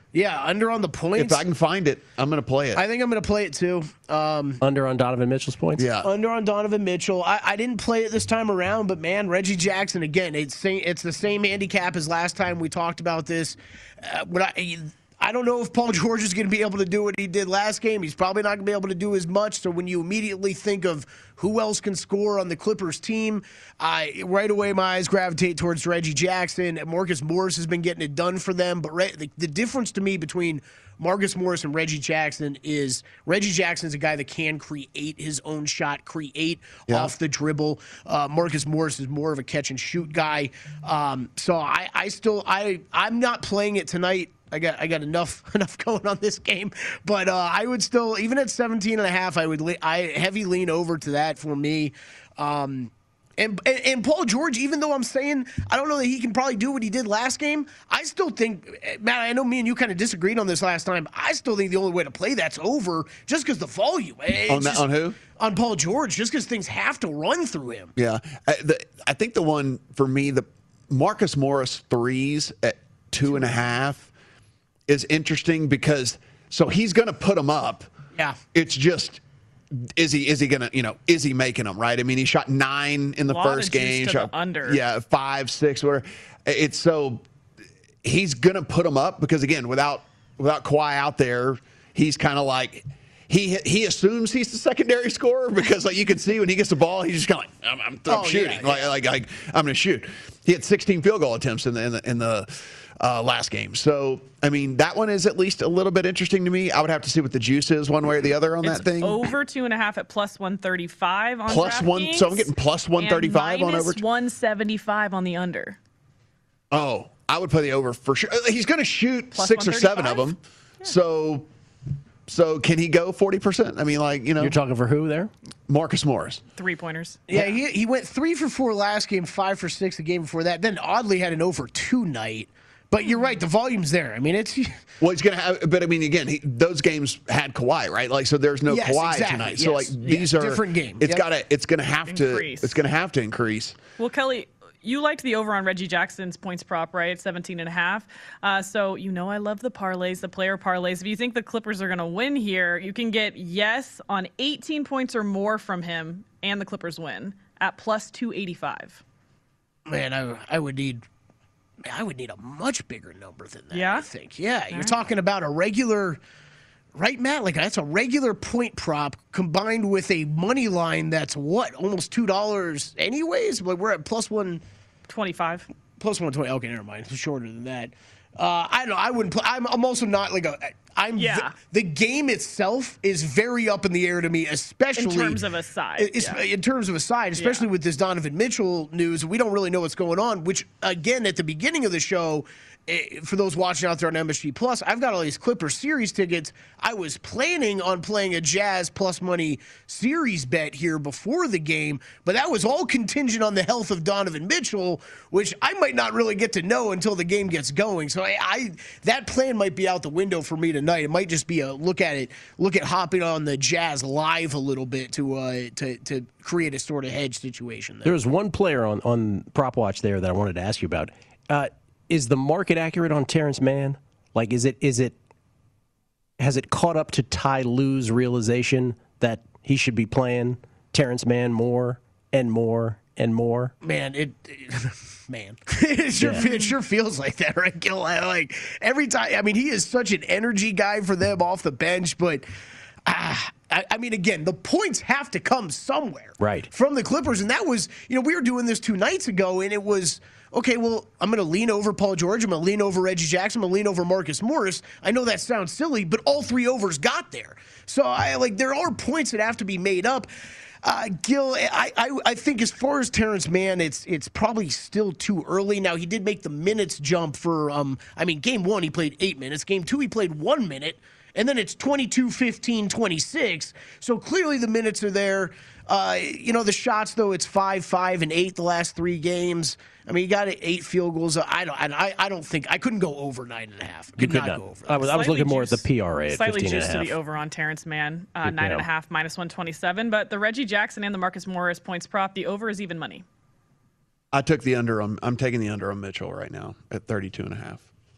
S9: Yeah, under on the points.
S11: If I can find it, I'm going to play it.
S9: I think I'm going to play it too. Um,
S8: under on Donovan Mitchell's points?
S11: Yeah.
S9: Under on Donovan Mitchell. I, I didn't play it this time around, but man, Reggie Jackson, again, it's, it's the same handicap as last time we talked about this. Uh, when I, I don't know if Paul George is going to be able to do what he did last game. He's probably not going to be able to do as much. So when you immediately think of who else can score on the Clippers team, I right away my eyes gravitate towards Reggie Jackson. Marcus Morris has been getting it done for them. But Re- the, the difference to me between Marcus Morris and Reggie Jackson is Reggie Jackson's a guy that can create his own shot, create yeah. off the dribble. Uh, Marcus Morris is more of a catch and shoot guy. Um, so I, I still I I'm not playing it tonight. I got I got enough enough going on this game, but uh, I would still, even at seventeen and a half, I would le- I heavy lean over to that for me. Um, and, and and Paul George, even though I'm saying I don't know that he can probably do what he did last game, I still think, Matt, I know me and you kind of disagreed on this last time. I still think the only way to play that's over just because the volume.
S11: On,
S9: just,
S11: on who?
S9: On Paul George, just because things have to run through him.
S11: Yeah, I, the, I think the one for me, the Marcus Morris threes at two and a half. Is interesting because so he's going to put them up.
S9: Yeah.
S11: It's just is he is he going to, you know, is he making them, right? I mean, he shot nine in the first game, shot
S10: under.
S11: Yeah, five, six, whatever. It's so he's going to put them up because again, without without Kawhi out there, he's kind of like he he assumes he's the secondary scorer because like you can see when he gets the ball, he's just kind of like I'm, I'm, I'm
S9: oh,
S11: shooting.
S9: Yeah,
S11: like,
S9: yeah.
S11: like like I'm going to shoot. He had sixteen field goal attempts in the in the in the Uh, last game. So, I mean, that one is at least a little bit interesting to me. I would have to see what the juice is one way or the other on
S10: it's
S11: that thing.
S10: Over two and a half at plus one thirty-five on
S11: plus one.
S10: DraftKings,
S11: so I'm getting plus one thirty-five on over.
S10: one seventy-five on the under.
S11: Oh, I would play the over for sure. He's going to shoot
S10: plus
S11: six or seven of them. Yeah. So, so can he go forty percent? I mean, like, you know.
S8: You're talking for who there?
S11: Marcus Morris.
S10: Three pointers.
S9: Yeah, he, he went three for four last game, five for six the game before that. Then oddly had an over two night. But you're right, the volume's there. I mean, it's
S11: well, he's going to have. But I mean, again, he, those games had Kawhi, right? Like, so there's no
S9: yes,
S11: Kawhi
S9: exactly,
S11: tonight.
S9: yes.
S11: So like these
S9: yes,
S11: are
S9: different game.
S11: It's
S9: yep.
S11: got to. It's going to have
S10: increase.
S11: to. It's going to have to increase.
S10: Well, Kelly, you liked the over on Reggie Jackson's points prop, right? At seventeen and a half. Uh, so you know I love the parlays, the player parlays. If you think the Clippers are going to win here, you can get yes on eighteen points or more from him, and the Clippers win at plus two eighty-five.
S9: Man, I I would need. I would need a much bigger number than that,
S10: yeah?
S9: I think. Yeah, you're talking about a regular, right, Matt? Like, that's a regular point prop combined with a money line that's, what, almost two dollars anyways? Like, we're at plus one
S10: twenty-five.
S9: Plus one twenty. Okay, never mind. It's shorter than that. Uh, I don't know. I wouldn't play. I'm, I'm also not like a. I'm.
S10: Yeah.
S9: The, the game itself is very up in the air to me, especially
S10: in terms of a side.
S9: Yeah. In terms of a side, especially
S10: yeah.
S9: with this Donovan Mitchell news, we don't really know what's going on. Which, again, at the beginning of the show, for those watching out there on M S G Plus, I've got all these Clippers series tickets. I was planning on playing a Jazz plus money series bet here before the game, but that was all contingent on the health of Donovan Mitchell, which I might not really get to know until the game gets going. So I, I that plan might be out the window for me tonight. It might just be a look at it, look at hopping on the Jazz live a little bit to uh, to to create a sort of hedge situation there.
S8: There was one player on on Prop Watch there that I wanted to ask you about. Uh, Is the market accurate on Terrence Mann? Like, is it is it has it caught up to Ty Lue's realization that he should be playing Terrence Mann more and more and more?
S9: Man, it, it man, it sure yeah. it sure feels like that, right, Gil? Like every time, I mean, he is such an energy guy for them off the bench, but. Ah, I, I mean, again, the points have to come somewhere,
S8: right,
S9: from the Clippers, and that was, you know, we were doing this two nights ago, and it was okay. Well, I'm going to lean over Paul George, I'm going to lean over Reggie Jackson, I'm going to lean over Marcus Morris. I know that sounds silly, but all three overs got there. So I like there are points that have to be made up. Uh, Gil, I, I I think as far as Terrence Mann, it's it's probably still too early. Now he did make the minutes jump for, um, I mean, game one he played eight minutes, game two he played one minute. And then it's twenty-two, fifteen, twenty-six. So clearly the minutes are there. Uh, you know, the shots, though, it's five, five, and eight the last three games. I mean, you got eight field goals. I don't I, I don't think – I couldn't go over nine and a half. Could,
S8: you could
S9: not,
S8: not
S9: go over.
S8: I was, I was looking more
S10: juice,
S8: at the P R A at
S10: slightly
S8: fifteen and a half.
S10: Slightly juiced to the over on Terrence Mann, uh, nine and a half, minus one twenty-seven. But the Reggie Jackson and the Marcus Morris points prop, the over is even money.
S11: I took the under on – I'm taking the under on Mitchell right now at thirty-two and a half.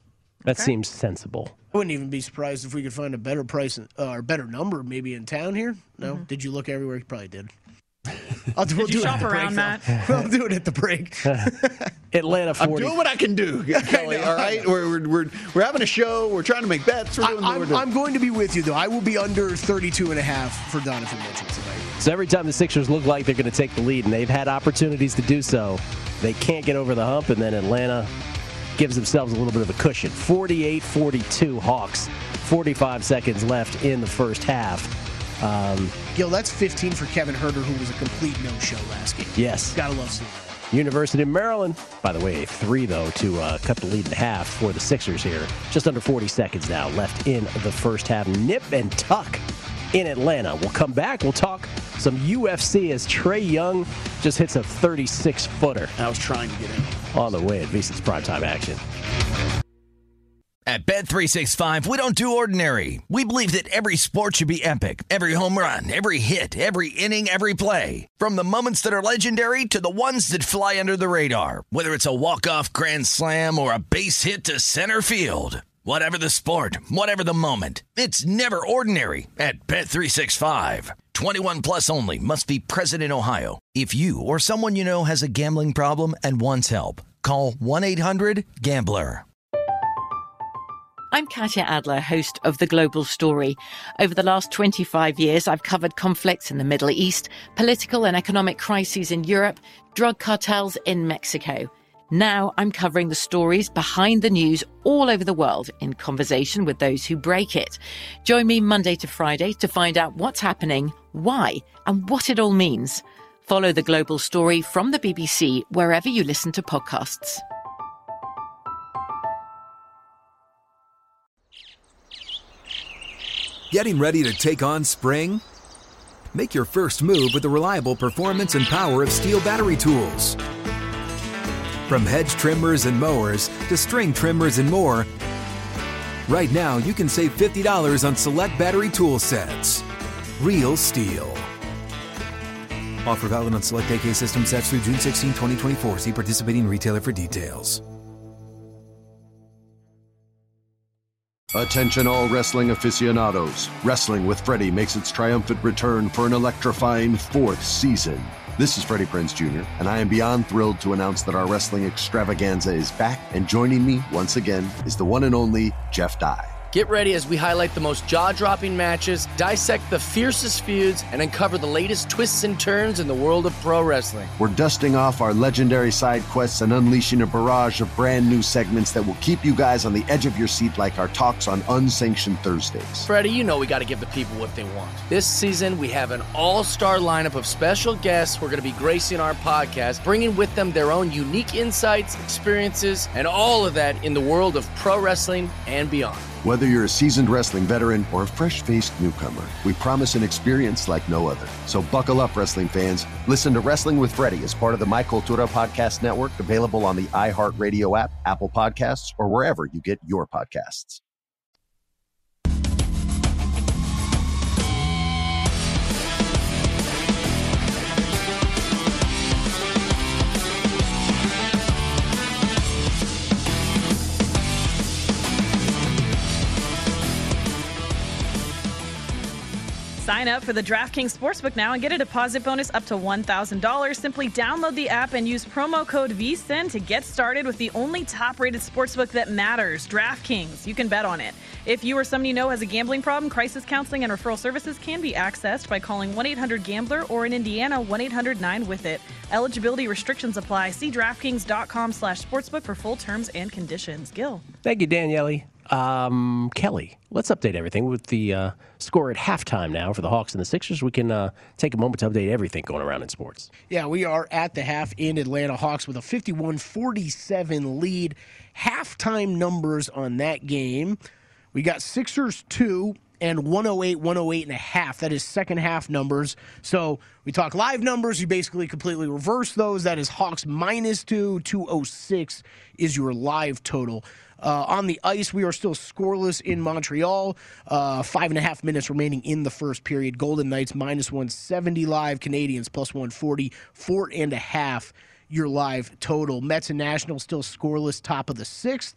S8: That okay. seems sensible.
S9: I wouldn't even be surprised if we could find a better price uh, or better number maybe in town here. No? Mm-hmm. Did you look everywhere? You probably did. I'll do,
S10: Did
S9: we'll
S10: you
S9: do
S10: shop
S9: it
S10: around,
S9: break,
S10: Matt?
S9: We'll do it at the break.
S8: Atlanta forty.
S11: I'm doing what I can do, Kelly, all right? We're, we're, we're, we're having a show. We're trying to make bets. We're doing
S9: I,
S11: what we're doing.
S9: I'm going to be with you, though. I will be under thirty-two and a half for Donovan Mitchell tonight.
S8: So every time the Sixers look like they're going to take the lead, and they've had opportunities to do so, they can't get over the hump, and then Atlanta gives themselves a little bit of a cushion. forty-eight forty-two Hawks, forty-five seconds left in the first half. Um,
S9: Gil, that's fifteen for Kevin Huerter, who was a complete no-show last game.
S8: Yes.
S9: Gotta love seeing that.
S8: University of Maryland, by the way, a three, though, to uh, cut the lead in half for the Sixers here. Just under forty seconds now left in the first half. Nip and tuck in Atlanta. We'll come back. We'll talk some U F C as Trae Young just hits a thirty-six footer.
S11: I was trying to get in.
S8: On the way at VSiN's Primetime Action.
S1: At Bet three sixty-five, we don't do ordinary. We believe that every sport should be epic. Every home run, every hit, every inning, every play. From the moments that are legendary to the ones that fly under the radar. Whether it's a walk-off grand slam or a base hit to center field. Whatever the sport, whatever the moment. It's never ordinary at Bet three sixty-five. twenty-one plus only. Must be present in Ohio. If you or someone you know has a gambling problem and wants help, call one eight hundred gambler.
S12: I'm Katya Adler, host of The Global Story. Over the last twenty-five years, I've covered conflicts in the Middle East, political and economic crises in Europe, drug cartels in Mexico. Now I'm covering the stories behind the news all over the world in conversation with those who break it. Join me Monday to Friday to find out what's happening, why, and what it all means. Follow The Global Story from the B B C wherever you listen to podcasts.
S13: Getting ready to take on spring? Make your first move with the reliable performance and power of Steel battery tools. From hedge trimmers and mowers to string trimmers and more, right now you can save fifty dollars on select battery tool sets. Real Steel. Offer valid on select A K system sets through June sixteenth, twenty twenty-four. See participating retailer for details.
S5: Attention all wrestling aficionados. Wrestling with Freddie makes its triumphant return for an electrifying fourth season. This is Freddie Prinze Junior, and I am beyond thrilled to announce that our wrestling extravaganza is back, and joining me once again is the one and only Jeff Dye.
S6: Get ready as we highlight the most jaw-dropping matches, dissect the fiercest feuds, and uncover the latest twists and turns in the world of pro wrestling.
S5: We're dusting off our legendary side quests and unleashing a barrage of brand new segments that will keep you guys on the edge of your seat like our talks on Unsanctioned Thursdays.
S6: Freddie, you know we got to give the people what they want. This season, we have an all-star lineup of special guests who are going to be gracing our podcast, bringing with them their own unique insights, experiences, and all of that in the world of pro wrestling and beyond.
S5: Whether you're a seasoned wrestling veteran or a fresh-faced newcomer, we promise an experience like no other. So buckle up, wrestling fans. Listen to Wrestling with Freddie as part of the My Cultura Podcast Network, available on the iHeartRadio app, Apple Podcasts, or wherever you get your podcasts.
S10: Sign up for the DraftKings Sportsbook now and get a deposit bonus up to one thousand dollars. Simply download the app and use promo code V S I N to get started with the only top-rated sportsbook that matters, DraftKings. You can bet on it. If you or someone you know has a gambling problem, crisis counseling and referral services can be accessed by calling one eight hundred gambler or in Indiana, one eight hundred nine with it. Eligibility restrictions apply. See DraftKings.com slash sportsbook for full terms and conditions. Gil.
S8: Thank you, Daniele. Um, Kelly, let's update everything with the uh, score at halftime now for the Hawks and the Sixers. We can uh, take a moment to update everything going around in sports.
S9: Yeah, we are at the half in Atlanta. Hawks with a fifty-one forty-seven lead. Halftime numbers on that game. We got Sixers two and one oh eight, one oh eight and a half. That is second half numbers. So we talk live numbers. You basically completely reverse those. That is Hawks minus two, two oh six is your live total. Uh, on the ice, we are still scoreless in Montreal. Uh, five and a half minutes remaining in the first period. Golden Knights minus one seventy live. Canadians plus one forty. Four and a half your live total. Mets and Nationals still scoreless, top of the sixth.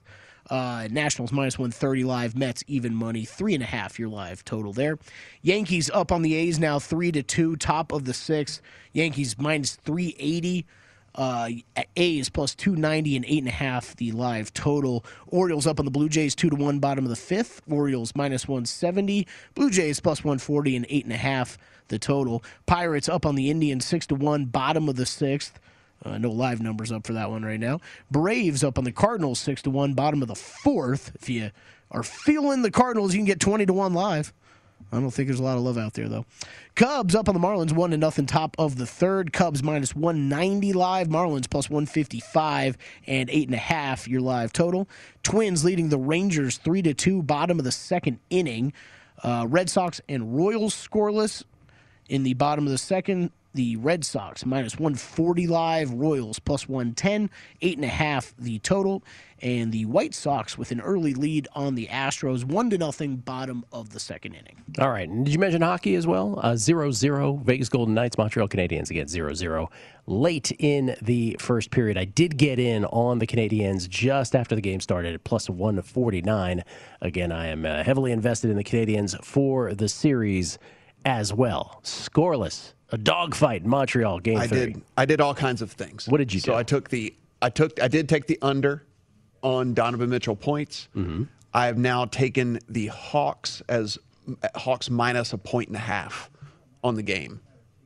S9: Uh, Nationals minus one thirty live. Mets even money. Three and a half your live total there. Yankees up on the A's now three to two. Top of the sixth. Yankees minus three eighty. Uh, A's plus two ninety and eight and a half the live total. Orioles up on the Blue Jays two to one, bottom of the fifth. Orioles minus one seventy. Blue Jays plus one forty and eight and a half the total. Pirates up on the Indians six to one, bottom of the sixth. Uh, no live numbers up for that one right now. Braves up on the Cardinals six to one, bottom of the fourth. If you are feeling the Cardinals, you can get twenty to one live. I don't think there's a lot of love out there, though. Cubs up on the Marlins, one to nothing, top of the third. Cubs minus one ninety live. Marlins plus one fifty-five and eight and a half your live total. Twins leading the Rangers three to two, bottom of the second inning. Uh, Red Sox and Royals scoreless in the bottom of the second. The Red Sox minus one forty live, Royals plus one ten, eight and a half the total, and the White Sox with an early lead on the Astros, one to nothing, bottom of the second inning.
S8: All right. And did you mention hockey as well? Uh, zero zero, Vegas Golden Knights, Montreal Canadiens again, zero zero. Late in the first period, I did get in on the Canadiens just after the game started at plus one forty-nine. Again, I am uh, heavily invested in the Canadiens for the series as well. Scoreless. A dogfight in Montreal, game
S11: I
S8: three.
S11: did. I did all kinds of things.
S8: What did you do?
S11: So I took the. I took. I did take the under on Donovan Mitchell points.
S8: Mm-hmm.
S11: I have now taken the Hawks as Hawks minus a point and a half on the game.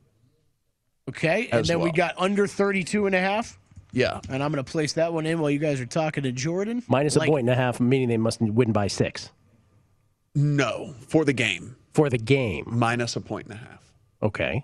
S9: Okay, and then
S11: well.
S9: we got under thirty-two and a half.
S11: Yeah.
S9: And I'm going to place that one in while you guys are talking to Jordan.
S8: Minus like, a point and a half, meaning they must win by six.
S11: No, for the game.
S8: For the game.
S11: Minus a point and a half.
S8: Okay.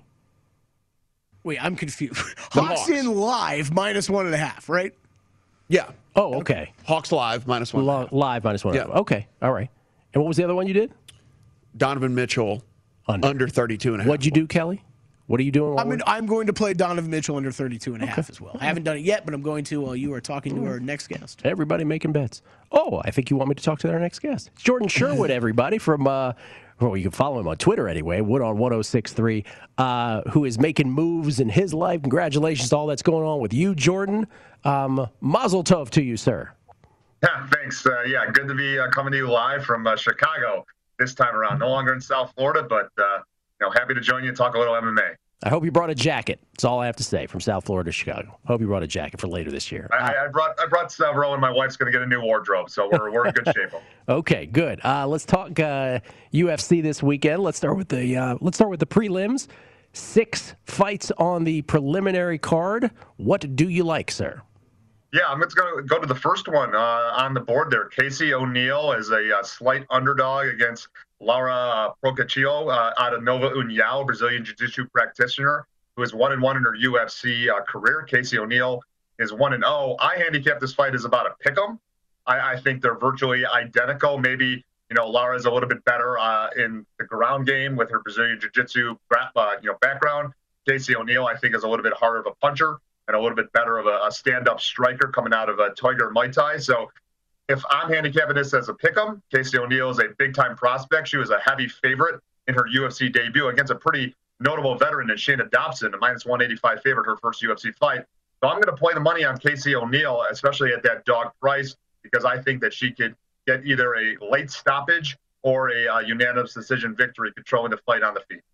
S9: Wait, I'm confused.
S11: The
S9: Hawks,
S11: Hawks
S9: in live minus one and a half, right?
S11: Yeah.
S8: Oh, okay.
S11: Hawks live minus one.
S8: Lo- live minus one.
S11: Yeah.
S8: And a half. Okay. All right. And what was the other one you did?
S11: Donovan Mitchell under, under thirty-two and a half.
S8: What'd you do, Kelly? What are you doing?
S9: I'm, in, I'm going to play Donovan Mitchell under thirty-two and a half as well. I haven't done it yet, but I'm going to while you are talking to our next guest.
S8: Everybody making bets. Oh, I think you want me to talk to our next guest. It's Jordan Sherwood, everybody, from, uh, well, you can follow him on Twitter anyway, Wood on one oh six point three, uh, who is making moves in his life. Congratulations to all that's going on with you, Jordan. Um, Mazel tov to you, sir.
S14: Yeah, thanks. Uh, yeah, good to be uh, coming to you live from uh, Chicago this time around. No longer in South Florida, but uh, you know, happy to join you and talk a little M M A.
S8: I hope you brought a jacket. That's all I have to say from South Florida to Chicago. Hope you brought a jacket for later this year.
S14: I, I brought I brought several, and my wife's going to get a new wardrobe, so we're we're in good shape.
S8: Okay, good. Uh, let's talk uh, U F C this weekend. Let's start with the uh, let's start with the prelims. Six fights on the preliminary card. What do you like, sir?
S14: Yeah, I'm going to go to the first one uh, on the board there. Casey O'Neill is a uh, slight underdog against Laura uh, Procaccio uh, out of Nova União, Brazilian jiu-jitsu practitioner who is one and one in her U F C uh, career. Casey O'Neill is one and zero. I handicap this fight as about a pick'em. I, I think they're virtually identical. Maybe you know Laura's a little bit better uh, in the ground game with her Brazilian jiu-jitsu uh, you know background. Casey O'Neill, I think, is a little bit harder of a puncher and a little bit better of a, a stand-up striker coming out of a Tiger Muay Thai. So if I'm handicapping this as a pick'em, Casey O'Neill is a big-time prospect. She was a heavy favorite in her U F C debut against a pretty notable veteran in Shayna Dobson, a minus one eighty-five favorite, her first U F C fight. So I'm going to play the money on Casey O'Neill, especially at that dog price, because I think that she could get either a late stoppage or a uh, unanimous decision victory, controlling the fight on the feet.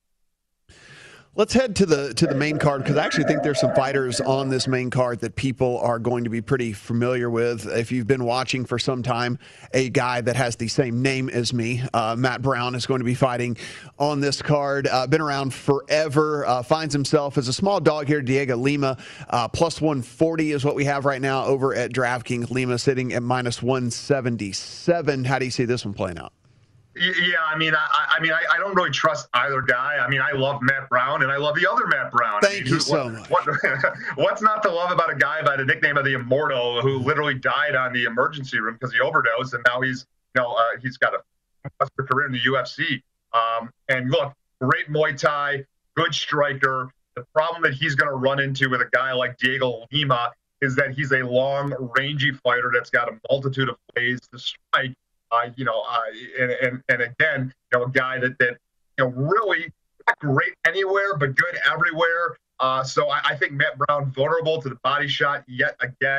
S11: Let's head to the to the main card, because I actually think there's some fighters on this main card that people are going to be pretty familiar with. If you've been watching for some time, a guy that has the same name as me, uh, Matt Brown, is going to be fighting on this card. Uh, been around forever, uh, finds himself as a small dog here. Diego Lima, uh, plus one forty is what we have right now over at DraftKings. Lima sitting at minus one seventy-seven. How do you see this one playing out?
S14: Yeah, I mean, I, I mean, I, I don't really trust either guy. I mean, I love Matt Brown, and I love the other Matt Brown.
S11: Thank
S14: I mean,
S11: you
S14: who,
S11: so
S14: what,
S11: much.
S14: What, what's not to love about a guy by the nickname of the Immortal, who literally died on the emergency room because he overdosed, and now he's, you know, uh, he's got a career in the U F C. Um, and look, great Muay Thai, good striker. The problem that he's going to run into with a guy like Diego Lima is that he's a long, rangy fighter that's got a multitude of ways to strike. Uh, you know, uh, and, and and again, you know, a guy that, that you know, really not great anywhere, but good everywhere. Uh, so I, I think Matt Brown vulnerable to the body shot yet again.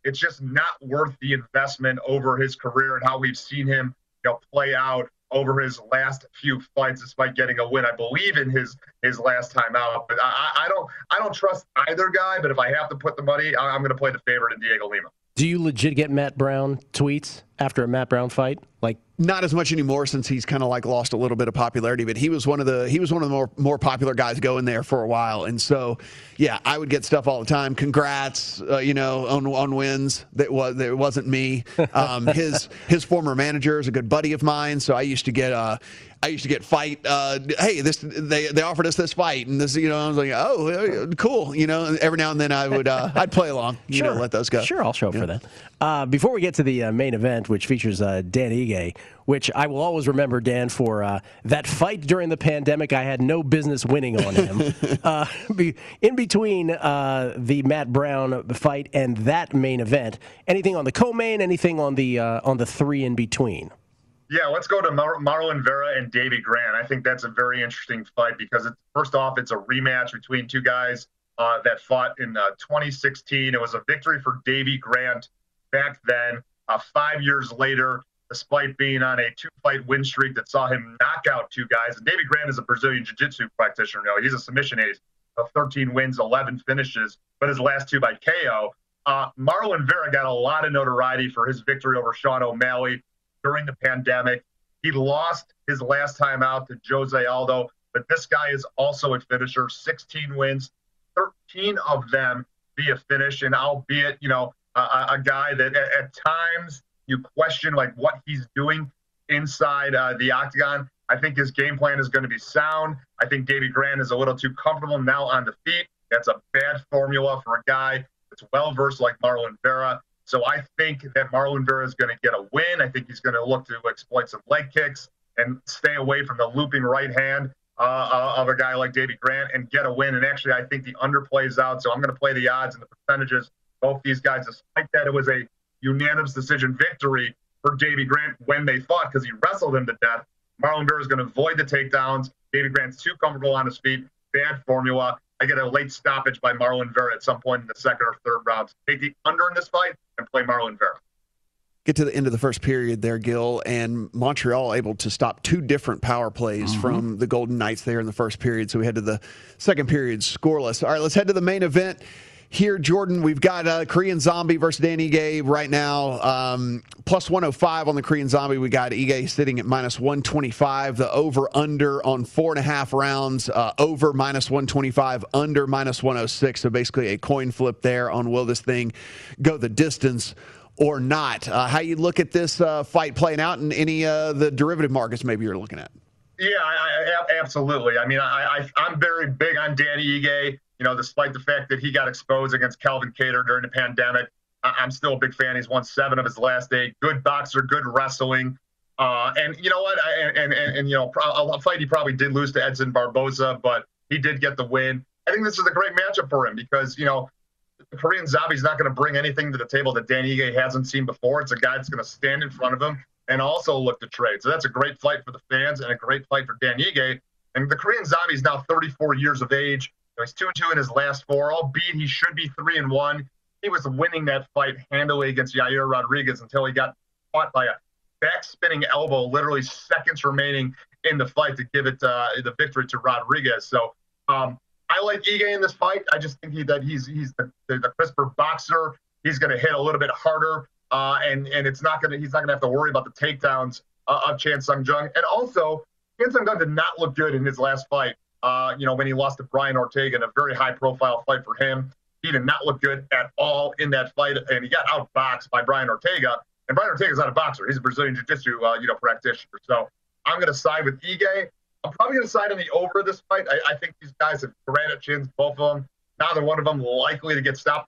S14: it's just not worth the investment over his career and how we've seen him, you know, play out over his last few fights, despite getting a win, I believe, in his his last time out. But I, I don't I don't trust either guy. But if I have to put the money, I'm going to play the favorite in Diego Lima.
S8: Do you legit get Matt Brown tweets after a Matt Brown fight? Like,
S11: not as much anymore since he's kind of like lost a little bit of popularity, but he was one of the he was one of the more more popular guys going there for a while. And so, yeah, I would get stuff all the time. Congrats, uh, you know, on on wins. That was that wasn't me. Um, his his former manager is a good buddy of mine, so I used to get uh I used to get fight. Uh, hey, this they they offered us this fight, and this, you know, I was like, oh, cool, you know. Every now and then I would uh, I'd play along, you
S8: sure.
S11: know, let those go.
S8: Sure, I'll show up
S11: yeah.
S8: for that. Uh, before we get to the uh, main event, which features uh, Dan Ige, which I will always remember Dan for uh, that fight during the pandemic. I had no business winning on him. uh, in between uh, the Matt Brown fight and that main event, anything on the co-main, anything on the uh, on the three in between?
S14: Yeah, let's go to Mar- Marlon Vera and Davey Grant. I think that's a very interesting fight because, it's, first off, it's a rematch between two guys uh, that fought in uh, twenty sixteen. It was a victory for Davey Grant back then. Uh, five years later, despite being on a two-fight win streak that saw him knock out two guys. And Davey Grant is a Brazilian jiu-jitsu practitioner. No, he's a submission ace of thirteen wins, eleven finishes, but his last two by K O. Uh, Marlon Vera got a lot of notoriety for his victory over Sean O'Malley during the pandemic. He lost his last time out to Jose Aldo, but this guy is also a finisher, sixteen wins, thirteen of them via finish, and albeit, you know, a, a guy that at, at times you question like what he's doing inside uh, the octagon. I think his game plan is going to be sound. I think Davey Grant is a little too comfortable now on the feet. That's a bad formula for a guy that's well-versed like Marlon Vera. So I think that Marlon Vera is going to get a win. I think he's going to look to exploit some leg kicks and stay away from the looping right hand uh, uh, of a guy like Davey Grant and get a win. And actually, I think the under plays out. So I'm going to play the odds and the percentages. Both these guys, despite that it was a unanimous decision victory for Davey Grant when they fought because he wrestled him to death. Marlon Vera is going to avoid the takedowns. Davey Grant's too comfortable on his feet. Bad formula. I get a late stoppage by Marlon Vera at some point in the second or third rounds. Take the under in this fight and play Marlon Vera.
S11: Get to the end of the first period there, Gil, and Montreal able to stop two different power plays mm-hmm. from the Golden Knights there in the first period. So we head to the second period scoreless. All right, let's head to the main event. Here, Jordan, we've got uh, Korean Zombie versus Dan Ige right now. Um, plus one oh five on the Korean Zombie. We got Ige sitting at minus one twenty-five. The over-under on four and a half rounds. Uh, over minus one twenty-five, under minus one oh six. So basically a coin flip there on will this thing go the distance or not. Uh, how you look at this uh, fight playing out in any of uh, the derivative markets maybe you're looking at?
S14: Yeah, I, I, absolutely. I mean, I, I, I'm very big on Danny Ige. You know, despite the fact that he got exposed against Calvin Kattar during the pandemic, I'm still a big fan. He's won seven of his last eight. Good boxer, good wrestling. Uh, and you know what? And, and, and, and you know, a fight he probably did lose to Edson Barboza, but he did get the win. I think this is a great matchup for him because, you know, the Korean Zombie's not going to bring anything to the table that Danny Ige hasn't seen before. It's a guy that's going to stand in front of him and also look to trade. So that's a great fight for the fans and a great fight for Dan Ige. And the Korean Zombie is now thirty-four years of age. He's two and two in his last four, albeit he should be three and one. He was winning that fight handily against Yair Rodriguez until he got caught by a back spinning elbow, literally seconds remaining in the fight to give it uh, the victory to Rodriguez. So um, I like Ige in this fight. I just think he, that he's he's the, the, the crisper boxer. He's going to hit a little bit harder, uh, and and it's not going to he's not going to have to worry about the takedowns uh, of Chan Sung Jung. And also, Chan Sung Jung did not look good in his last fight. Uh, you know, when he lost to Brian Ortega in a very high-profile fight for him. He did not look good at all in that fight, and he got outboxed by Brian Ortega. And Brian Ortega's not a boxer. He's a Brazilian Jiu-Jitsu, uh, you know, practitioner. So I'm going to side with Ige. I'm probably going to side on the over of this fight. I, I think these guys have granite chins, both of them. Neither one of them likely to get stopped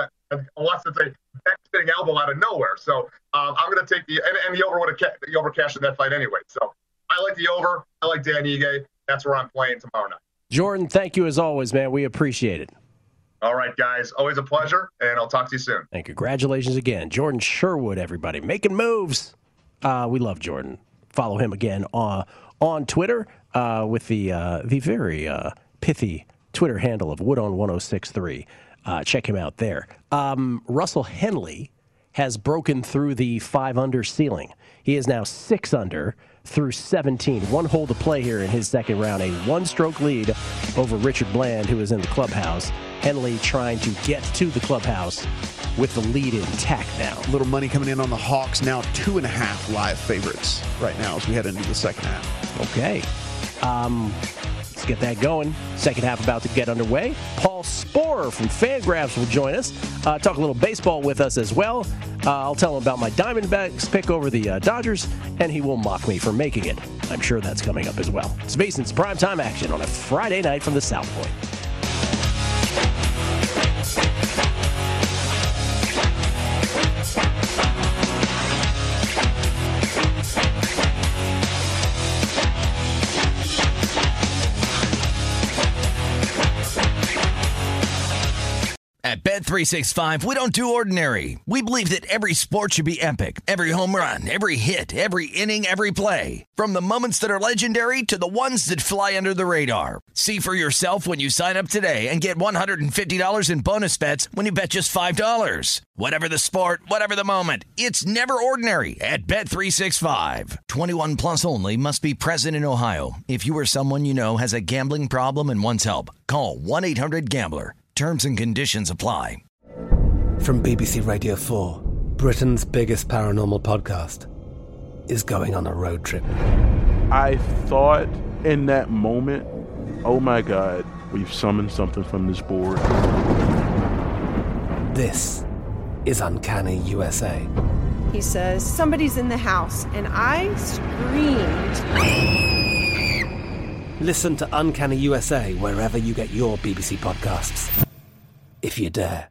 S14: unless it's a back-spinning elbow out of nowhere. So um, I'm going to take the and, – and the over would have ca- the over cashed in that fight anyway. So I like the over. I like Dan Ige. That's where I'm playing tomorrow night.
S8: Jordan, thank you as always, man. We appreciate it.
S14: All right, guys. Always a pleasure, and I'll talk to you soon.
S8: And congratulations again. Jordan Sherwood, everybody. Making moves. Uh, we love Jordan. Follow him again uh, on Twitter uh, with the uh, the very uh, pithy Twitter handle of Woodon one oh six three. Uh, check him out there. Um, Russell Henley has broken through the five under ceiling. He is now six under through seventeen. One hole to play here in his second round. A one-stroke lead over Richard Bland, who is in the clubhouse. Henley trying to get to the clubhouse with the lead intact now.
S11: Little money coming in on the Hawks, now two and a half live favorites right now as we head into the second half.
S8: Okay. Um, let's get that going. Second half about to get underway. Paul Sporer from Fangraphs will join us. Uh, talk a little baseball with us as well. Uh, I'll tell him about my Diamondbacks pick over the uh, Dodgers, and he will mock me for making it. I'm sure that's coming up as well. It's VSiN's primetime action on a Friday night from the South Point.
S1: At Bet three sixty-five, we don't do ordinary. We believe that every sport should be epic. Every home run, every hit, every inning, every play. From the moments that are legendary to the ones that fly under the radar. See for yourself when you sign up today and get one hundred fifty dollars in bonus bets when you bet just five dollars. Whatever the sport, whatever the moment, it's never ordinary at Bet three sixty-five. twenty-one plus only. Must be present in Ohio. If you or someone you know has a gambling problem and wants help, call one eight hundred gambler. Terms and conditions apply.
S2: From B B C Radio four, Britain's biggest paranormal podcast is going on a road trip.
S3: I thought in that moment, oh my God, we've summoned something from this board.
S2: This is Uncanny U S A.
S4: He says, somebody's in the house, and I screamed.
S2: Listen to Uncanny U S A wherever you get your B B C podcasts, if you dare.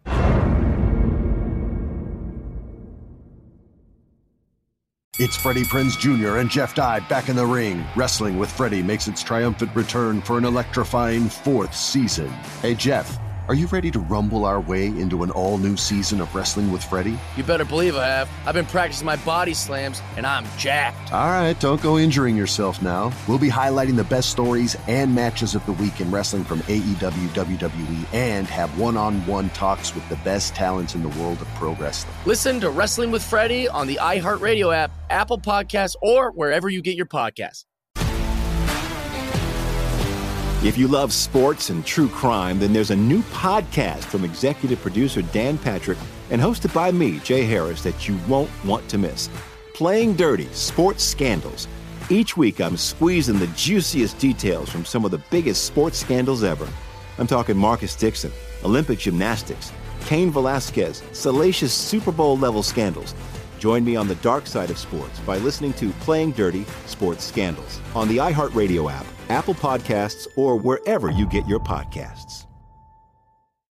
S5: It's Freddie Prinze Junior and Jeff Dye back in the ring. Wrestling with Freddie makes its triumphant return for an electrifying fourth season. Hey, Jeff, are you ready to rumble our way into an all-new season of Wrestling with Freddie?
S6: You better believe I have. I've been practicing my body slams, and I'm jacked.
S5: All right, don't go injuring yourself now. We'll be highlighting the best stories and matches of the week in wrestling from A E W, W W E, and have one-on-one talks with the best talents in the world of pro wrestling.
S6: Listen to Wrestling with Freddie on the iHeartRadio app, Apple Podcasts, or wherever you get your podcasts.
S7: If you love sports and true crime, then there's a new podcast from executive producer Dan Patrick and hosted by me, Jay Harris, that you won't want to miss. Playing Dirty: Sports Scandals. Each week, I'm squeezing the juiciest details from some of the biggest sports scandals ever. I'm talking Marcus Dixon, Olympic gymnastics, Cain Velasquez, salacious Super Bowl-level scandals. Join me on the dark side of sports by listening to Playing Dirty: Sports Scandals on the iHeartRadio app, Apple Podcasts, or wherever you get your podcasts.